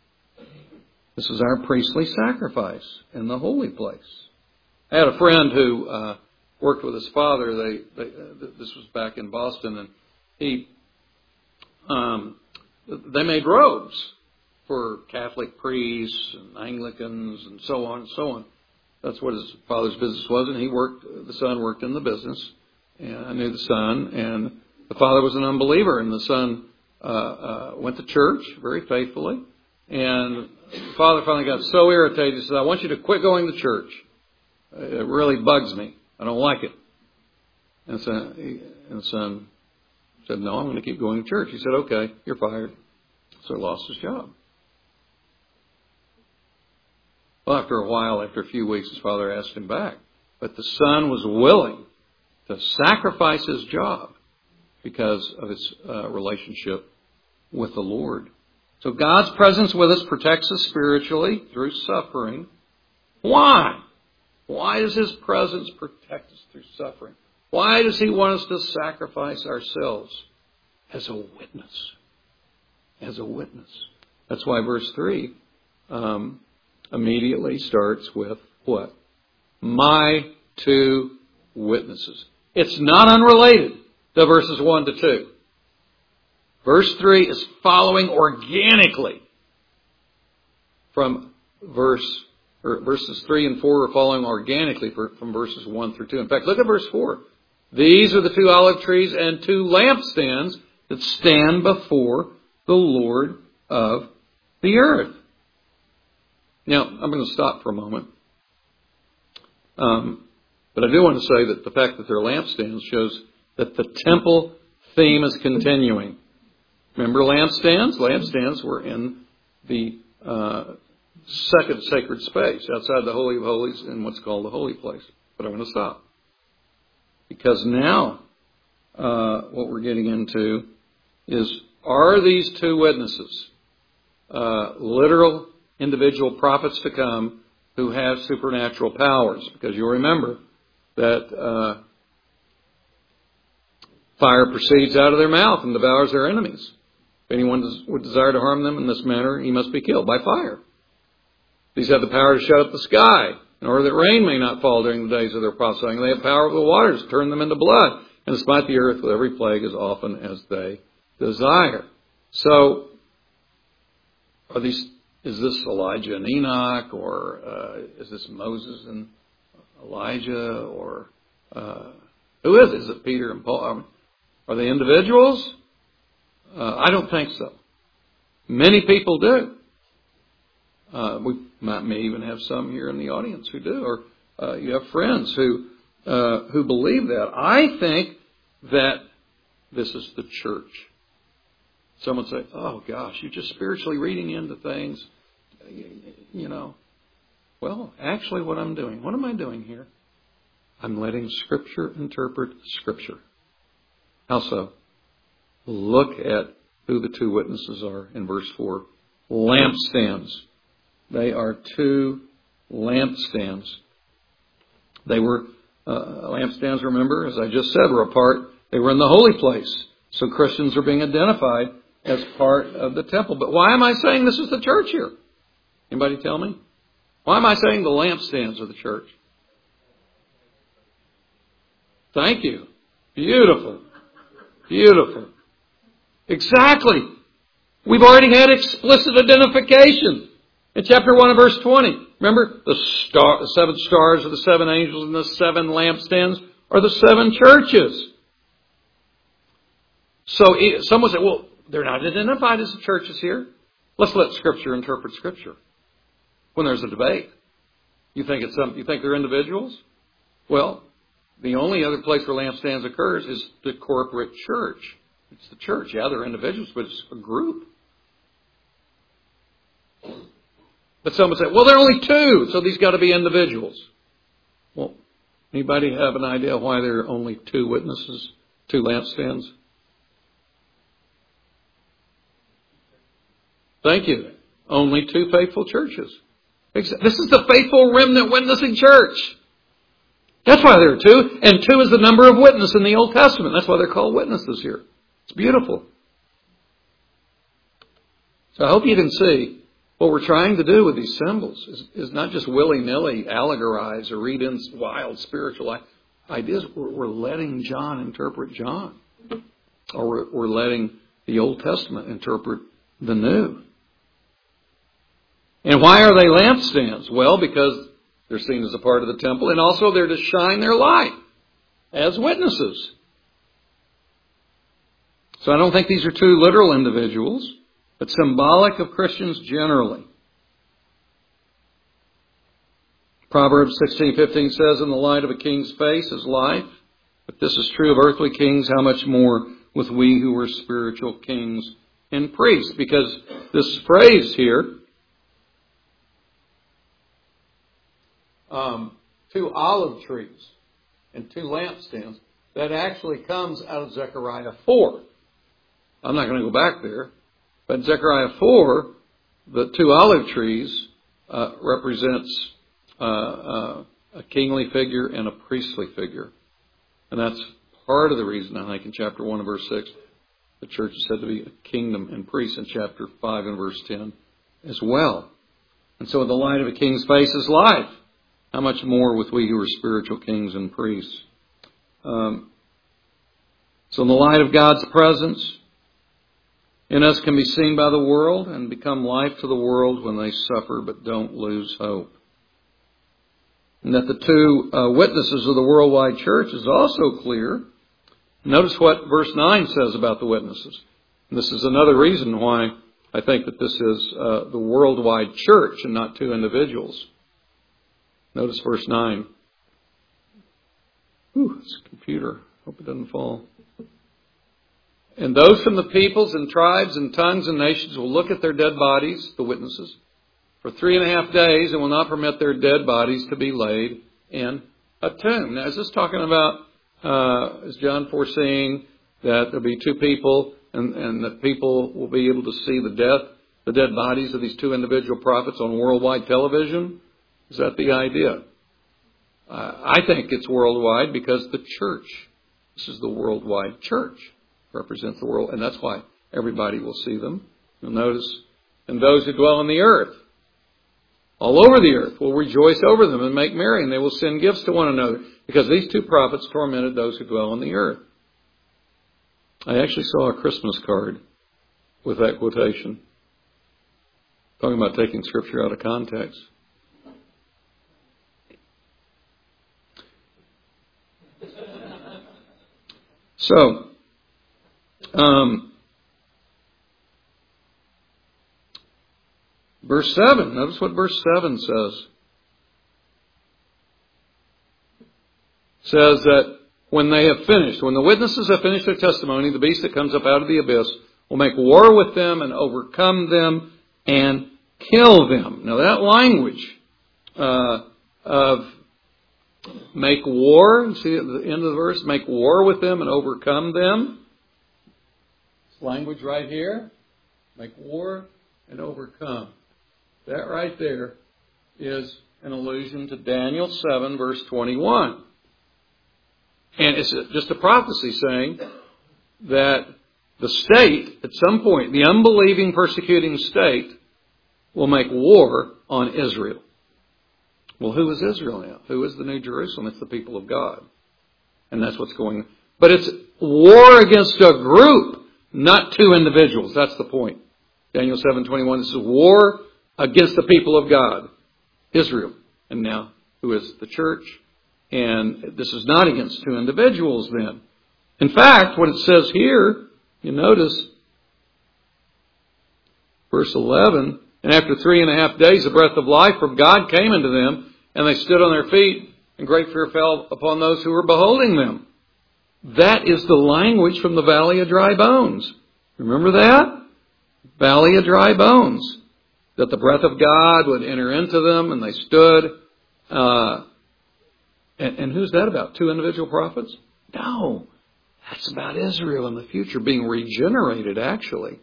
This is our priestly sacrifice in the holy place. I had a friend who worked with his father. This was back in Boston, and they made robes for Catholic priests and Anglicans and so on and so on. That's what his father's business was, and the son worked in the business. And I knew the son, and the father was an unbeliever, and the son went to church very faithfully. And the father finally got so irritated, he said, I want you to quit going to church. It really bugs me. I don't like it. And the son said, no, I'm going to keep going to church. He said, okay, you're fired. So he lost his job. Well, after a while, after a few weeks, his father asked him back. But the son was willing to sacrifice his job because of his relationship with the Lord. So God's presence with us protects us spiritually through suffering. Why? Why does His presence protect us through suffering? Why does He want us to sacrifice ourselves? As a witness. As a witness. That's why verse 3 immediately starts with what? My 2 witnesses. It's not unrelated to verses 1 to 2. Verse 3 is following organically from verses 3 and 4 are following organically from verses 1 through 2. In fact, look at verse 4. These are the 2 olive trees and 2 lampstands that stand before the Lord of the earth. Now, I'm going to stop for a moment. But I do want to say that the fact that they're lampstands shows that the temple theme is continuing. Remember lampstands? Lampstands were in the second sacred space outside the Holy of Holies in what's called the holy place. But I'm going to stop. Because now what we're getting into is, are these 2 witnesses literal individual prophets to come who have supernatural powers? Because you'll remember that fire proceeds out of their mouth and devours their enemies. If anyone would desire to harm them in this manner, he must be killed by fire. These have the power to shut up the sky, in order that rain may not fall during the days of their prophesying. They have power over the waters to turn them into blood, and to smite the earth with every plague as often as they desire. So, is this Elijah and Enoch, or is this Moses and Elijah, or who is it? Is it Peter and Paul? Are they individuals? I don't think so. Many people do. We may even have some here in the audience who do, or you have friends who who believe that. I think that this is the church. Someone say, oh gosh, you're just spiritually reading into things. Well, actually what I'm doing, what am I doing here? I'm letting Scripture interpret Scripture. How so? Look at who the two witnesses are in verse 4. Lampstands. They are two lampstands. They were, lampstands, remember, as I just said, they were in the holy place. So Christians are being identified as part of the temple. But why am I saying this is the church here? Anybody tell me? Why am I saying the lampstands are the church? Thank you. Beautiful. Beautiful. Exactly. We've already had explicit identification in chapter 1 and verse 20. Remember, the 7 stars are the 7 angels and the 7 lampstands are the 7 churches. So someone say, well, they're not identified as the churches here. Let's let Scripture interpret Scripture. When there's a debate, you think they're individuals? Well, the only other place where lampstands occurs is the corporate church. It's the church. Yeah, they're individuals, but it's a group. But some would say, well, there are only 2, so these got to be individuals. Well, anybody have an idea why there are only 2 witnesses, 2 lampstands? Thank you. Only 2 faithful churches. This is the faithful remnant witnessing church. That's why there are 2. And 2 is the number of witness in the Old Testament. That's why they're called witnesses here. It's beautiful. So I hope you can see what we're trying to do with these symbols is not just willy-nilly allegorize or read in wild spiritual ideas. We're letting John interpret John. Or we're letting the Old Testament interpret the New. And why are they lampstands? Well, because they're seen as a part of the temple, and also they're to shine their light as witnesses. So I don't think these are 2 literal individuals, but symbolic of Christians generally. Proverbs 16:15 says, in the light of a king's face is life. If this is true of earthly kings, how much more with we who are spiritual kings and priests? Because this phrase here, 2 olive trees and 2 lampstands, that actually comes out of Zechariah 4. I'm not going to go back there, but Zechariah 4, the 2 olive trees represents a kingly figure and a priestly figure. And that's part of the reason, I think, in chapter 1 and verse 6, the church is said to be a kingdom and priest in chapter 5 and verse 10 as well. And so in the light of a king's face is life. How much more with we who are spiritual kings and priests? So in the light of God's presence in us can be seen by the world and become life to the world when they suffer but don't lose hope. And that the 2 witnesses of the worldwide church is also clear. Notice what verse 9 says about the witnesses. And this is another reason why I think that this is the worldwide church and not 2 individuals. Notice verse 9. This computer. Hope it doesn't fall. And those from the peoples and tribes and tongues and nations will look at their dead bodies, the witnesses, for 3.5 days and will not permit their dead bodies to be laid in a tomb. Now, is this talking about, is John foreseeing that there'll be 2 people and that people will be able to see the dead bodies of these 2 individual prophets on worldwide television? Is that the idea? I think it's worldwide because the church, this is the worldwide church, represents the world, and that's why everybody will see them. You'll notice, and those who dwell on the earth, all over the earth, will rejoice over them and make merry, and they will send gifts to one another, because these 2 prophets tormented those who dwell on the earth. I actually saw a Christmas card with that quotation, talking about taking Scripture out of context. So, verse 7, notice what verse 7 says. says that when they have finished, when the witnesses have finished their testimony, the beast that comes up out of the abyss will make war with them and overcome them and kill them. Now that language of make war, see at the end of the verse, make war with them and overcome them. This language right here, make war and overcome. That right there is an allusion to Daniel 7 verse 21. And it's just a prophecy saying that the state, at some point, the unbelieving, persecuting state, will make war on Israel. Well, who is Israel now? Who is the New Jerusalem? It's the people of God. And that's what's going on. But it's war against a group, not two individuals. That's the point. Daniel 7:21, this is war against the people of God, Israel. And now, who is the church? And this is not against two individuals then. In fact, what it says here, you notice, verse 11, and after 3.5 days, the breath of life from God came into them, and they stood on their feet, and great fear fell upon those who were beholding them. That is the language from the Valley of Dry Bones. Remember that? Valley of Dry Bones. That the breath of God would enter into them, and they stood. And who's that about? Two individual prophets? No. That's about Israel in the future being regenerated, actually.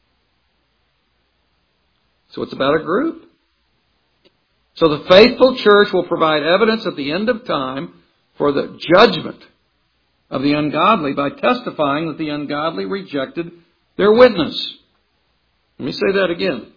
So it's about a group. So the faithful church will provide evidence at the end of time for the judgment of the ungodly by testifying that the ungodly rejected their witness. Let me say that again.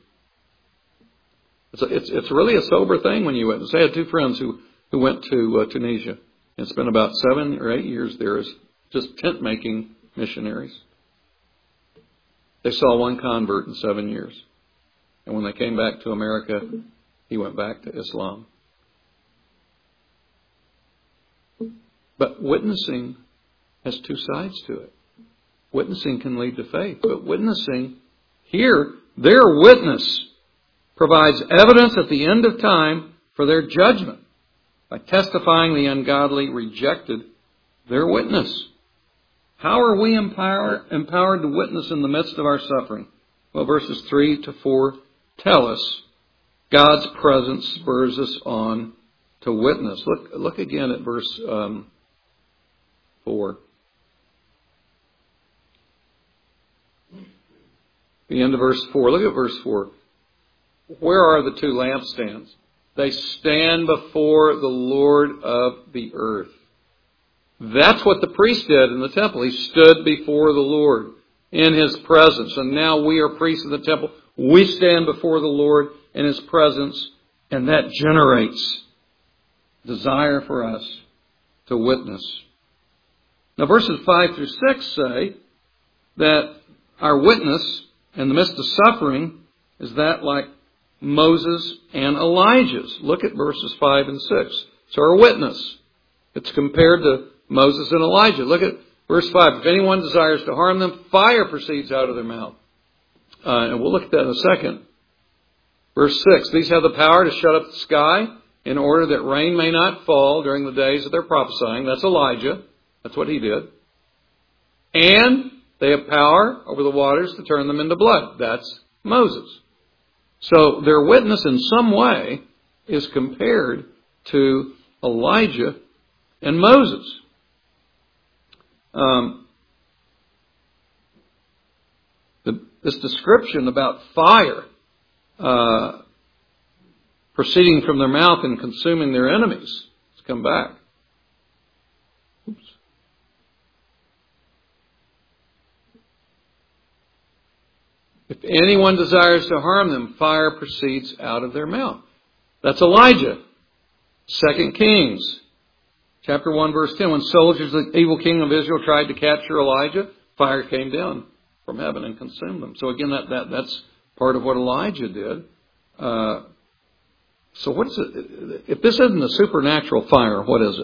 It's really a sober thing when you witness. I had two friends who went to Tunisia and spent about 7 or 8 years there as just tent-making missionaries. They saw one convert in 7 years. And when they came back to America, he went back to Islam. But witnessing has two sides to it. Witnessing can lead to faith. But witnessing, here, their witness provides evidence at the end of time for their judgment by testifying the ungodly rejected their witness. How are we empowered to witness in the midst of our suffering? Well, verses 3 to 4 tell us God's presence spurs us on to witness. Look again at verse 4. The end of verse 4. Look at verse 4. Where are the two lampstands? They stand before the Lord of the earth. That's what the priest did in the temple. He stood before the Lord in His presence. And now we are priests in the temple. We stand before the Lord in His presence. And that generates desire for us to witness. Now verses 5 through 6 say that our witness in the midst of suffering is that like Moses and Elijah's. Look at verses 5 and 6. So our witness, it's compared to Moses and Elijah. Look at verse 5. If anyone desires to harm them, fire proceeds out of their mouth. And we'll look at that in a second. Verse 6. These have the power to shut up the sky in order that rain may not fall during the days of their prophesying. That's Elijah. That's what he did. And they have power over the waters to turn them into blood. That's Moses. So their witness in some way is compared to Elijah and Moses. This description about fire proceeding from their mouth and consuming their enemies. Let's come back. Oops. If anyone desires to harm them, fire proceeds out of their mouth. That's Elijah. 2 Kings, chapter 1, verse 10. When soldiers of the evil king of Israel tried to capture Elijah, fire came down from heaven and consumed them. So again, that's part of what Elijah did. So what is it? If this isn't a supernatural fire, what is it?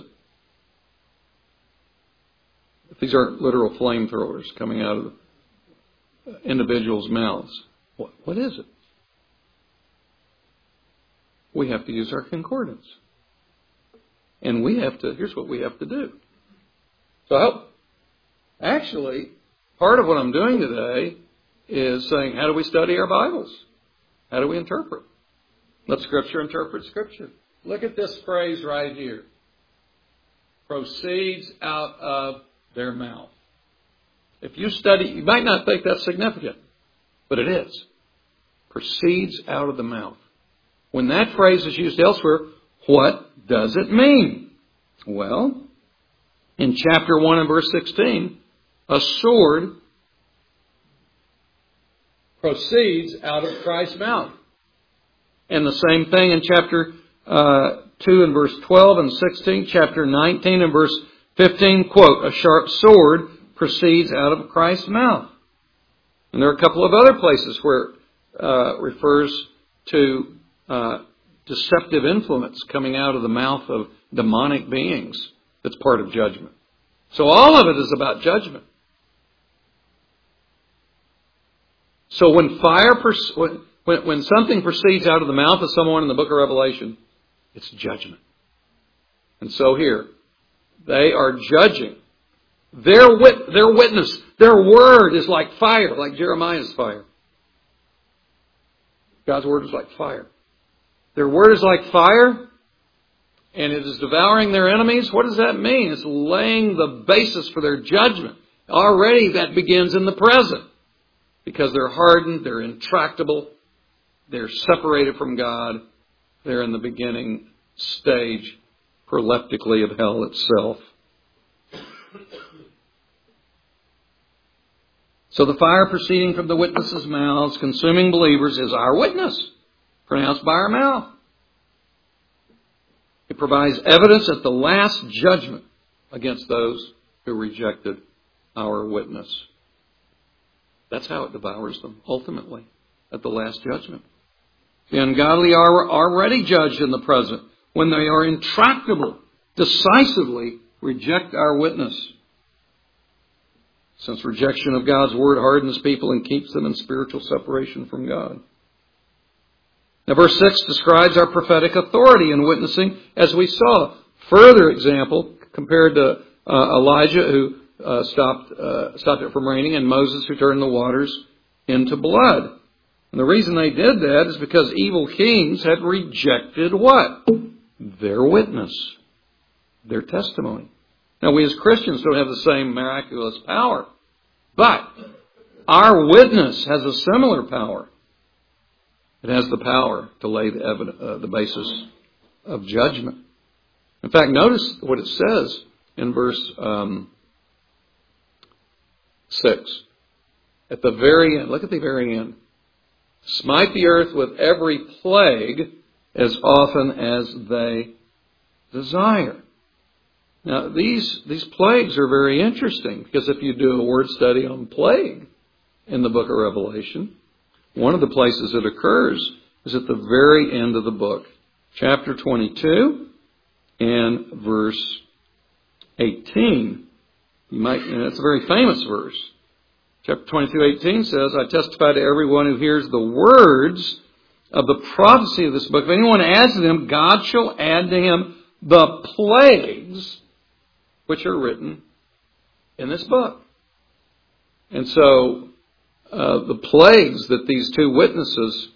If these aren't literal flamethrowers coming out of individuals' mouths, what is it? We have to use our concordance. And here's what we have to do. So actually, part of what I'm doing today is saying, how do we study our Bibles? How do we interpret? Let Scripture interpret Scripture. Look at this phrase right here. Proceeds out of their mouth. If you study, you might not think that's significant, but it is. Proceeds out of the mouth. When that phrase is used elsewhere, what does it mean? Well, in chapter 1 and verse 16, a sword proceeds out of Christ's mouth. And the same thing in chapter 2 and verse 12 and 16, chapter 19 and verse 15, quote, a sharp sword proceeds out of Christ's mouth. And there are a couple of other places where it refers to deceptive influence coming out of the mouth of demonic beings that's part of judgment. So all of it is about judgment. So when when something proceeds out of the mouth of someone in the book of Revelation, it's judgment. And so here, they are judging. Their witness, their word is like fire, like Jeremiah's fire. God's word is like fire. Their word is like fire, and it is devouring their enemies. What does that mean? It's laying the basis for their judgment. Already that begins in the present. Because they're hardened, they're intractable, they're separated from God, they're in the beginning stage, proleptically, of hell itself. So the fire proceeding from the witnesses' mouths, consuming believers, is our witness, pronounced by our mouth. It provides evidence at the last judgment against those who rejected our witness. That's how it devours them, ultimately, at the last judgment. The ungodly are already judged in the present when they are intractable, decisively reject our witness. Since rejection of God's word hardens people and keeps them in spiritual separation from God. Now, verse 6 describes our prophetic authority in witnessing, as we saw. Further example, compared to Elijah, who stopped it from raining, and Moses, who turned the waters into blood. And the reason they did that is because evil kings had rejected what? Their witness, their testimony. Now, we as Christians don't have the same miraculous power, but our witness has a similar power. It has the power to lay the basis of judgment. In fact, notice what it says in verse 6. At the very end, look at the very end. Smite the earth with every plague as often as they desire. Now, these plagues are very interesting, because if you do a word study on plague in the book of Revelation, one of the places it occurs is at the very end of the book. Chapter 22 and verse 18. It's a very famous verse. Chapter 22:18 says, I testify to everyone who hears the words of the prophecy of this book. If anyone adds to them, God shall add to him the plagues which are written in this book. And so the plagues that these two witnesses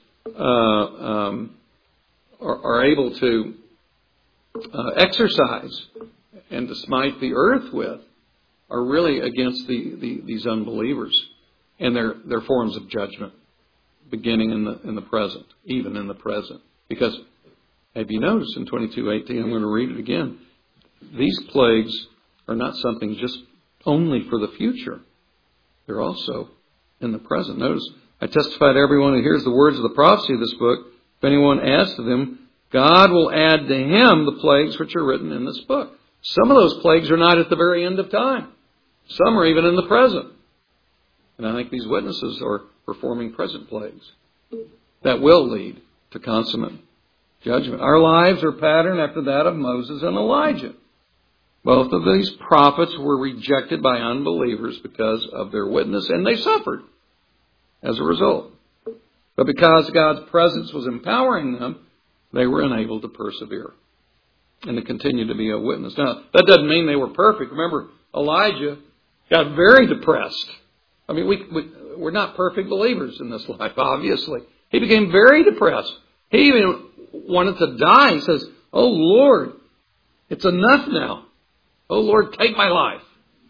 are able to exercise and to smite the earth with are really against these unbelievers and their forms of judgment, beginning in the present, even in the present. Because, have you noticed in 22:18, I'm going to read it again, these plagues are not something just only for the future. They're also in the present. Notice, I testify to everyone who hears the words of the prophecy of this book. If anyone adds to them, God will add to him the plagues which are written in this book. Some of those plagues are not at the very end of time. Some are even in the present. And I think these witnesses are performing present plagues that will lead to consummate judgment. Our lives are patterned after that of Moses and Elijah. Both of these prophets were rejected by unbelievers because of their witness, and they suffered as a result. But because God's presence was empowering them, they were enabled to persevere. and to continue to be a witness. Now, that doesn't mean they were perfect. Remember, Elijah got very depressed. I mean, we're not perfect believers in this life, obviously. He became very depressed. He even wanted to die. He says, "Oh, Lord, it's enough now. Oh, Lord, take my life."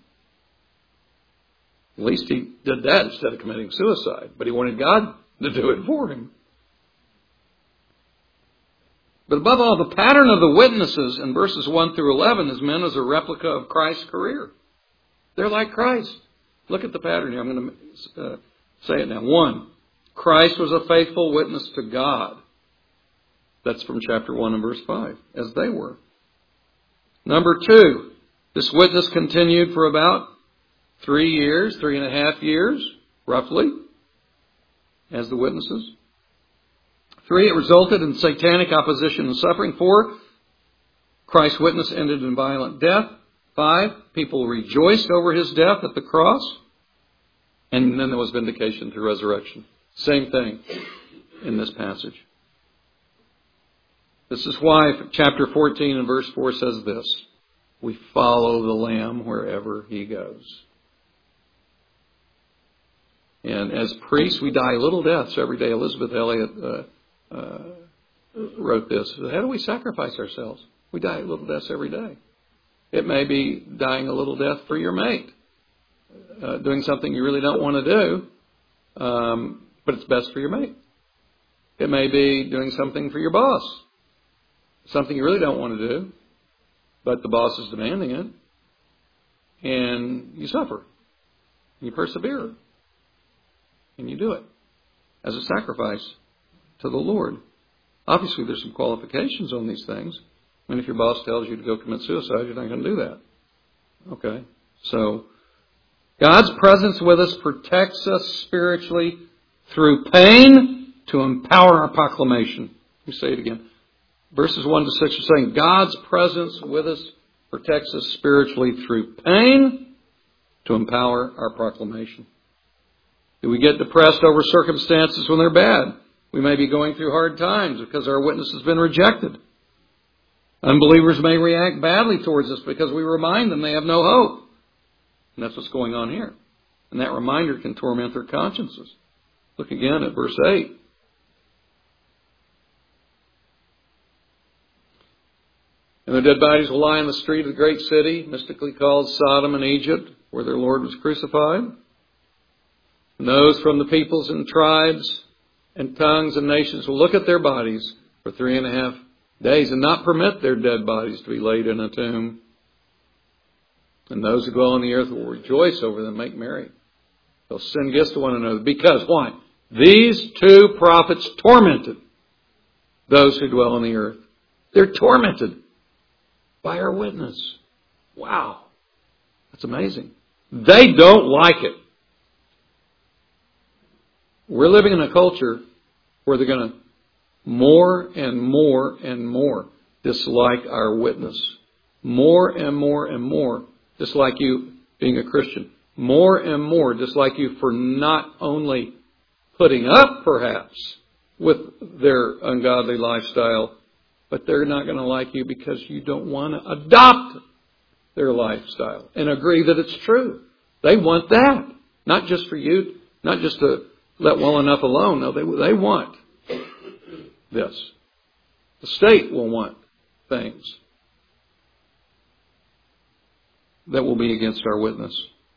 At least he did that instead of committing suicide. But he wanted God to do it for him. But above all, the pattern of the witnesses in verses 1 through 11 is meant as a replica of Christ's career. They're like Christ. Look at the pattern here. I'm going to say it now. 1, Christ was a faithful witness to God. That's from chapter 1 and verse 5, as they were. Number 2, this witness continued for about 3.5 years, roughly, as the witnesses. 3, it resulted in satanic opposition and suffering. 4, Christ's witness ended in violent death. 5, people rejoiced over his death at the cross. And then there was vindication through resurrection. Same thing in this passage. This is why chapter 14 and verse 4 says this: we follow the Lamb wherever he goes. And as priests, we die little deaths every day. Elizabeth Elliot wrote this. How do we sacrifice ourselves? We die little deaths every day. It may be dying a little death for your mate, doing something you really don't want to do, but it's best for your mate. It may be doing something for your boss, something you really don't want to do, but the boss is demanding it, and you suffer, and you persevere, and you do it as a sacrifice to the Lord. Obviously, there's some qualifications on these things. I mean, if your boss tells you to go commit suicide, you're not going to do that. Okay, so God's presence with us protects us spiritually through pain to empower our proclamation. Let me say it again. Verses 1 to 6 are saying God's presence with us protects us spiritually through pain to empower our proclamation. Do we get depressed over circumstances when they're bad? We may be going through hard times because our witness has been rejected. Unbelievers may react badly towards us because we remind them they have no hope. And that's what's going on here. And that reminder can torment their consciences. Look again at verse 8. And their dead bodies will lie in the street of the great city, mystically called Sodom and Egypt, where their Lord was crucified. And those from the peoples and tribes and tongues and nations will look at their bodies for 3.5 days and not permit their dead bodies to be laid in a tomb. And those who dwell on the earth will rejoice over them, make merry. They'll send gifts to one another. Because, why? These 2 prophets tormented those who dwell on the earth. They're tormented by our witness. Wow. That's amazing. They don't like it. We're living in a culture where they're going to more and more and more dislike our witness. More and more and more dislike you being a Christian. More and more dislike you for not only putting up, perhaps, with their ungodly lifestyle, but they're not going to like you because you don't want to adopt their lifestyle and agree that it's true. They want that. Not just for you, not just to let well enough alone. No, they want this. The state will want things that will be against our witness.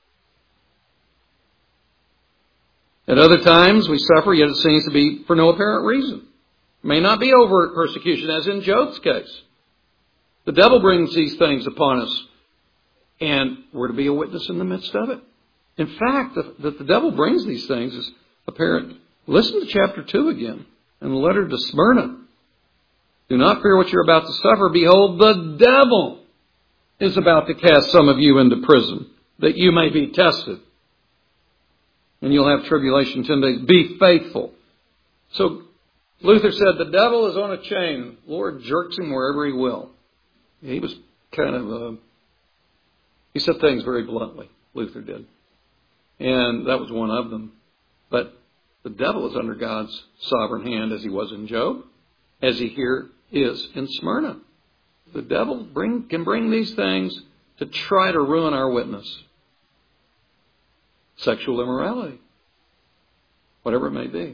At other times we suffer, yet it seems to be for no apparent reason. It may not be overt persecution, as in Job's case. The devil brings these things upon us, and we're to be a witness in the midst of it. In fact, that the devil brings these things is apparent. Listen to chapter 2 again, in the letter to Smyrna. Do not fear what you're about to suffer. Behold, the devil is about to cast some of you into prison, that you may be tested. And you'll have tribulation 10 days. Be faithful. So Luther said the devil is on a chain. The Lord jerks him wherever he will. He was kind of, he said things very bluntly. Luther did. And that was one of them. But the devil is under God's sovereign hand, as he was in Job, as he here is in Smyrna. The devil can bring these things to try to ruin our witness. Sexual immorality. Whatever it may be.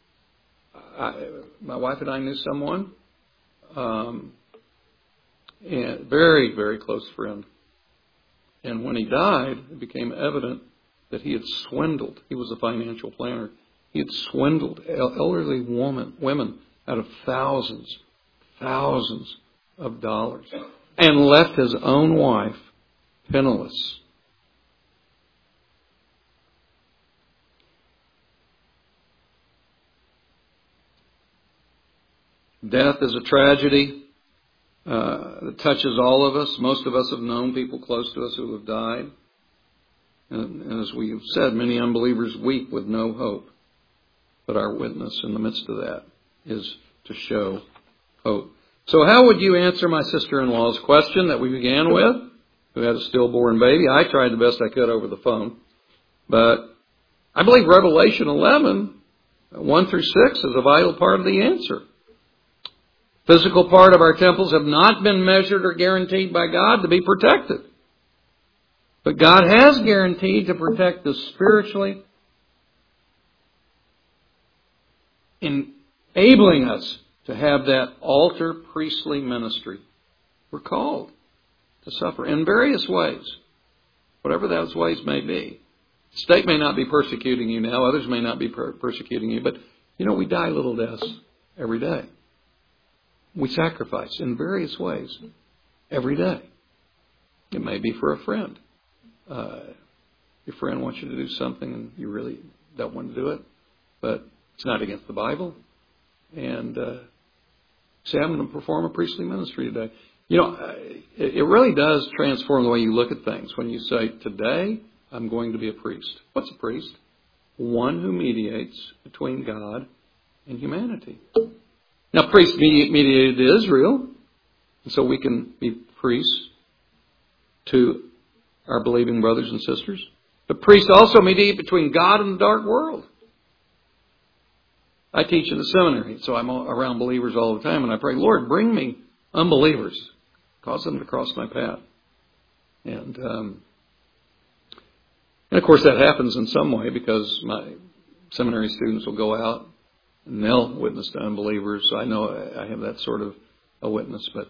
My wife and I knew someone, and very, very close friend. And when he died, it became evident that he had swindled. He was a financial planner. He had swindled elderly women out of thousands of dollars, and left his own wife penniless. Death is a tragedy that touches all of us. Most of us have known people close to us who have died. And as we have said, many unbelievers weep with no hope. But our witness in the midst of that is to show hope. So how would you answer my sister-in-law's question that we began with, who had a stillborn baby? I tried the best I could over the phone. But I believe Revelation 11, 1 through 6 is a vital part of the answer. Physical part of our temples have not been measured or guaranteed by God to be protected. But God has guaranteed to protect us spiritually, enabling us to have that altar priestly ministry. We're called to suffer in various ways, whatever those ways may be. The state may not be persecuting you now, others may not be persecuting you, but we die little deaths every day. We sacrifice in various ways every day. It may be for a friend. Your friend wants you to do something and you really don't want to do it, but it's not against the Bible. And say, I'm going to perform a priestly ministry today. It really does transform the way you look at things when you say, today I'm going to be a priest. What's a priest? One who mediates between God and humanity. Now, priests mediated to Israel, and so we can be priests to our believing brothers and sisters. But priests also mediate between God and the dark world. I teach in the seminary, so I'm around believers all the time, and I pray, Lord, bring me unbelievers. Cause them to cross my path. And of course, that happens in some way because my seminary students will go out and they'll witness to unbelievers. So I know I have that sort of a witness, but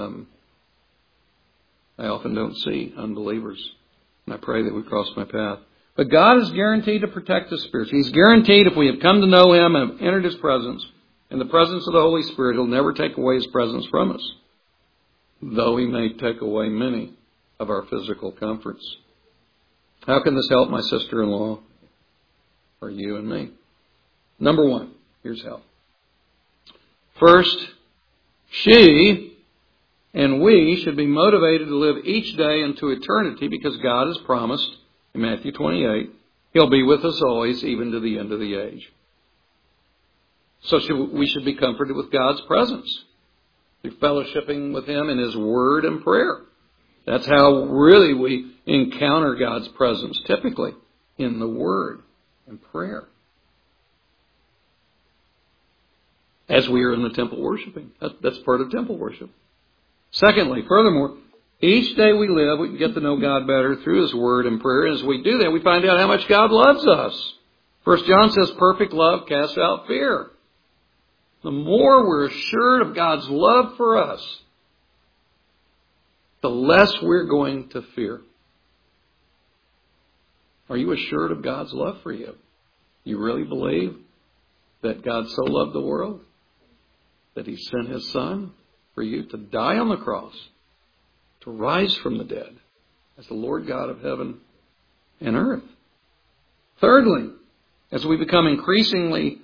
I often don't see unbelievers. And I pray that we cross my path. But God is guaranteed to protect us spiritually. He's guaranteed if we have come to know Him and have entered His presence, in the presence of the Holy Spirit, He'll never take away His presence from us, though He may take away many of our physical comforts. How can this help my sister-in-law or you and me? Number one, here's how. First, she and we should be motivated to live each day into eternity because God has promised in Matthew 28, He'll be with us always, even to the end of the age. So we should be comforted with God's presence, through fellowshipping with Him in His Word and prayer. That's how really we encounter God's presence, typically, in the Word and prayer. As we are in the temple worshiping. That's part of temple worship. Secondly, furthermore, each day we live, we can get to know God better through His Word and prayer. And as we do that, we find out how much God loves us. 1 John says, perfect love casts out fear. The more we're assured of God's love for us, the less we're going to fear. Are you assured of God's love for you? You really believe that God so loved the world that He sent His Son for you to die on the cross, to rise from the dead as the Lord God of heaven and earth? Thirdly, as we increasingly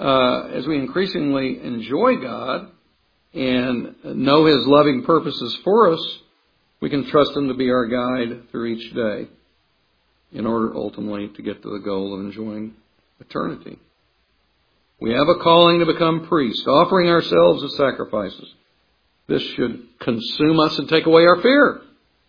enjoy God and know His loving purposes for us, we can trust Him to be our guide through each day in order ultimately to get to the goal of enjoying eternity. We have a calling to become priests, offering ourselves as sacrifices. This should consume us and take away our fear.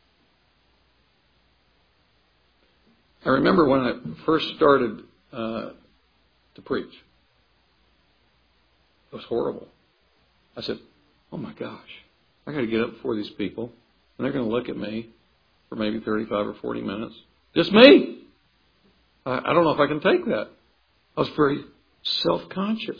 I remember when I first started to preach. It was horrible. I said, oh my gosh, I got to get up before these people, and they're going to look at me for maybe 35 or 40 minutes. Just me. I don't know if I can take that. I was very self-conscious.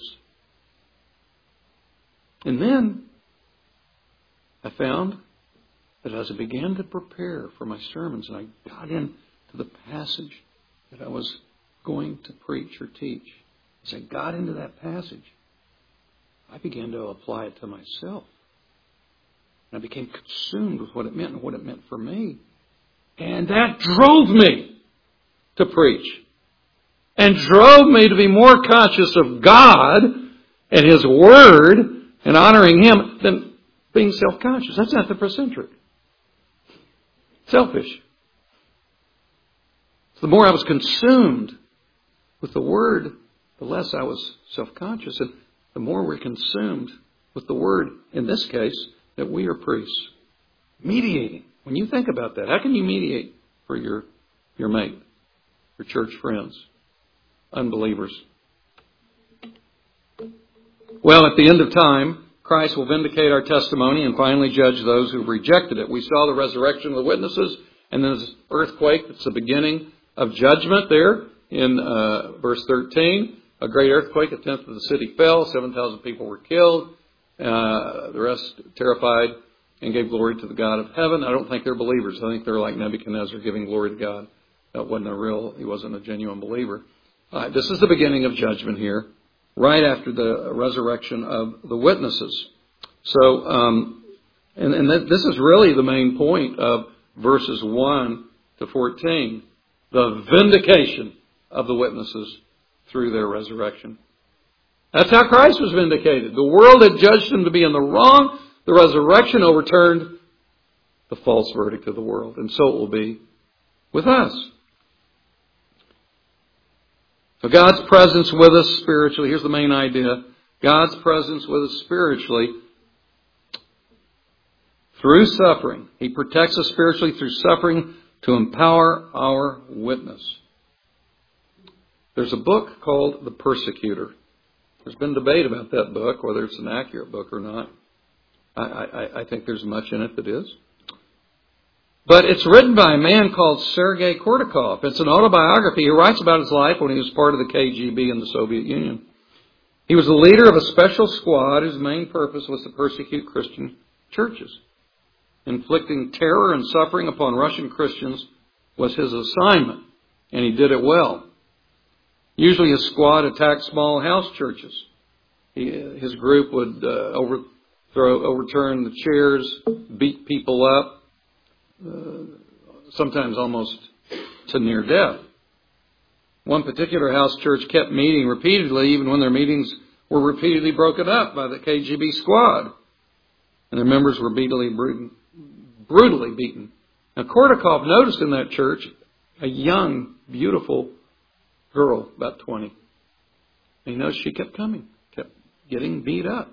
And then I found that as I began to prepare for my sermons, and I got into the passage that I was going to preach or teach, as I got into that passage, I began to apply it to myself. And I became consumed with what it meant and what it meant for me. And that drove me to preach. And drove me to be more conscious of God and His Word and honoring Him than being self-conscious. That's anthropocentric. Selfish. So the more I was consumed with the Word, the less I was self-conscious. And the more we're consumed with the Word, in this case, that we are priests. Mediating. When you think about that, how can you mediate for your mate, your church friends, unbelievers? Well, at the end of time, Christ will vindicate our testimony and finally judge those who rejected it. We saw the resurrection of the witnesses and then this earthquake. That's the beginning of judgment there in verse 13. A great earthquake, a tenth of the city fell, 7,000 people were killed. The rest terrified and gave glory to the God of heaven. I don't think they're believers. I think they're like Nebuchadnezzar giving glory to God. He wasn't a genuine believer. This is the beginning of judgment here, right after the resurrection of the witnesses. So, this is really the main point of verses 1 to 14. The vindication of the witnesses through their resurrection. That's how Christ was vindicated. The world had judged Him to be in the wrong. The resurrection overturned the false verdict of the world. And so it will be with us. So God's presence with us spiritually. Here's the main idea. God's presence with us spiritually through suffering. He protects us spiritually through suffering to empower our witness. There's a book called The Persecutor. There's been debate about that book, whether it's an accurate book or not. I think there's much in it that is. But it's written by a man called Sergei Kordakov. It's an autobiography. He writes about his life when he was part of the KGB in the Soviet Union. He was the leader of a special squad whose main purpose was to persecute Christian churches. Inflicting terror and suffering upon Russian Christians was his assignment, and he did it well. Usually his squad attacked small house churches. His group would overturn the chairs, beat people up, sometimes almost to near death. One particular house church kept meeting repeatedly, even when their meetings were repeatedly broken up by the KGB squad. And their members were brutally beaten. Now, Kordakov noticed in that church a young, beautiful girl, about 20. And he noticed she kept coming, kept getting beat up.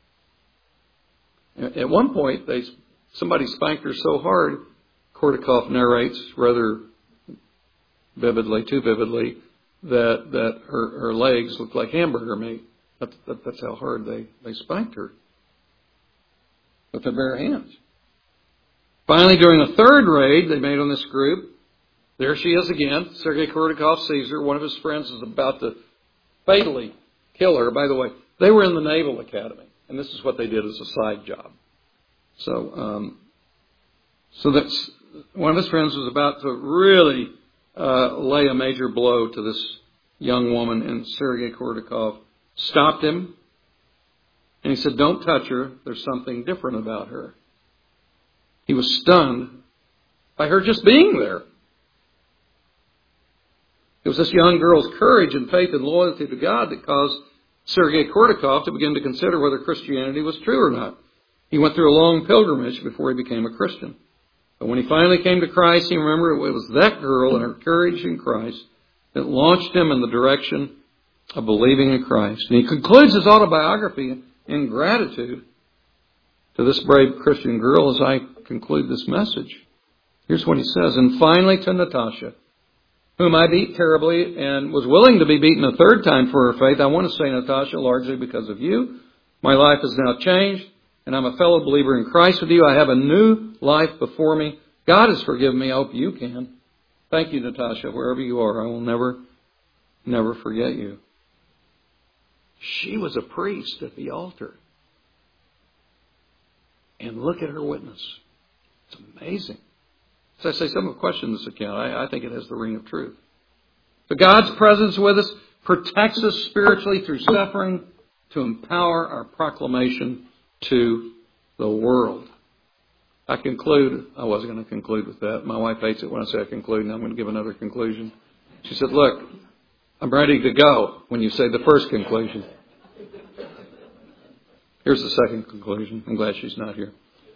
At one point, somebody spanked her so hard, Kordakov narrates rather vividly, too vividly, that her legs looked like hamburger meat. That's how hard they spanked her with their bare hands. Finally, during a third raid they made on this group, there she is again. Sergei Kordakov sees her. One of his friends is about to fatally kill her. By the way, they were in the Naval Academy, and this is what they did as a side job. So that's one of his friends was about to really lay a major blow to this young woman, and Sergei Kordakov stopped him, and he said, "Don't touch her. There's something different about her." He was stunned by her just being there. It was this young girl's courage and faith and loyalty to God that caused Sergei Kordakov to begin to consider whether Christianity was true or not. He went through a long pilgrimage before he became a Christian. But when he finally came to Christ, he remembered it was that girl and her courage in Christ that launched him in the direction of believing in Christ. And he concludes his autobiography in gratitude to this brave Christian girl as I conclude this message. Here's what he says. "And finally to Natasha, whom I beat terribly and was willing to be beaten a third time for her faith. I want to say, Natasha, largely because of you, my life is now changed. and I'm a fellow believer in Christ with you. I have a new life before me. God has forgiven me. I hope you can. Thank you, Natasha, wherever you are. I will never forget you. She was a priest at the altar. And look at her witness. It's amazing. As I say, some have questioned this account. I think it has the ring of truth. But God's presence with us protects us spiritually through suffering to empower our proclamation to the world. I conclude. I wasn't going to conclude with that. My wife hates it when I say I conclude, and I'm going to give another conclusion. She said, look, I'm ready to go when you say the first conclusion. Here's the second conclusion. I'm glad she's not here.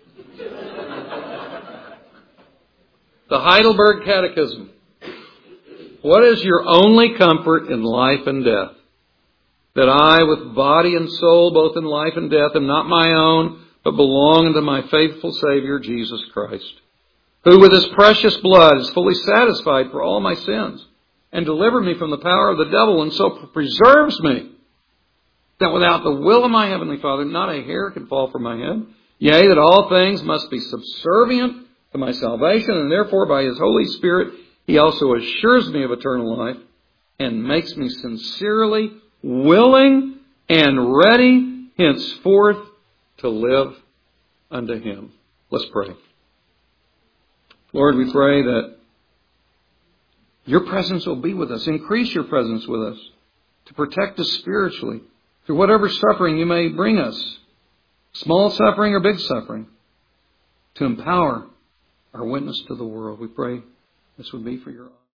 The Heidelberg Catechism. What is your only comfort in life and death? That I, with body and soul, both in life and death, am not my own, but belong unto my faithful Savior, Jesus Christ, who with his precious blood is fully satisfied for all my sins, and delivered me from the power of the devil, and so preserves me, that without the will of my heavenly Father, not a hair can fall from my head. Yea, that all things must be subservient to my salvation, and therefore by his Holy Spirit he also assures me of eternal life, and makes me sincerely willing and ready henceforth to live unto him. Let's pray. Lord, we pray that your presence will be with us. Increase your presence with us to protect us spiritually through whatever suffering you may bring us, small suffering or big suffering, to empower our witness to the world. We pray this would be for your honor.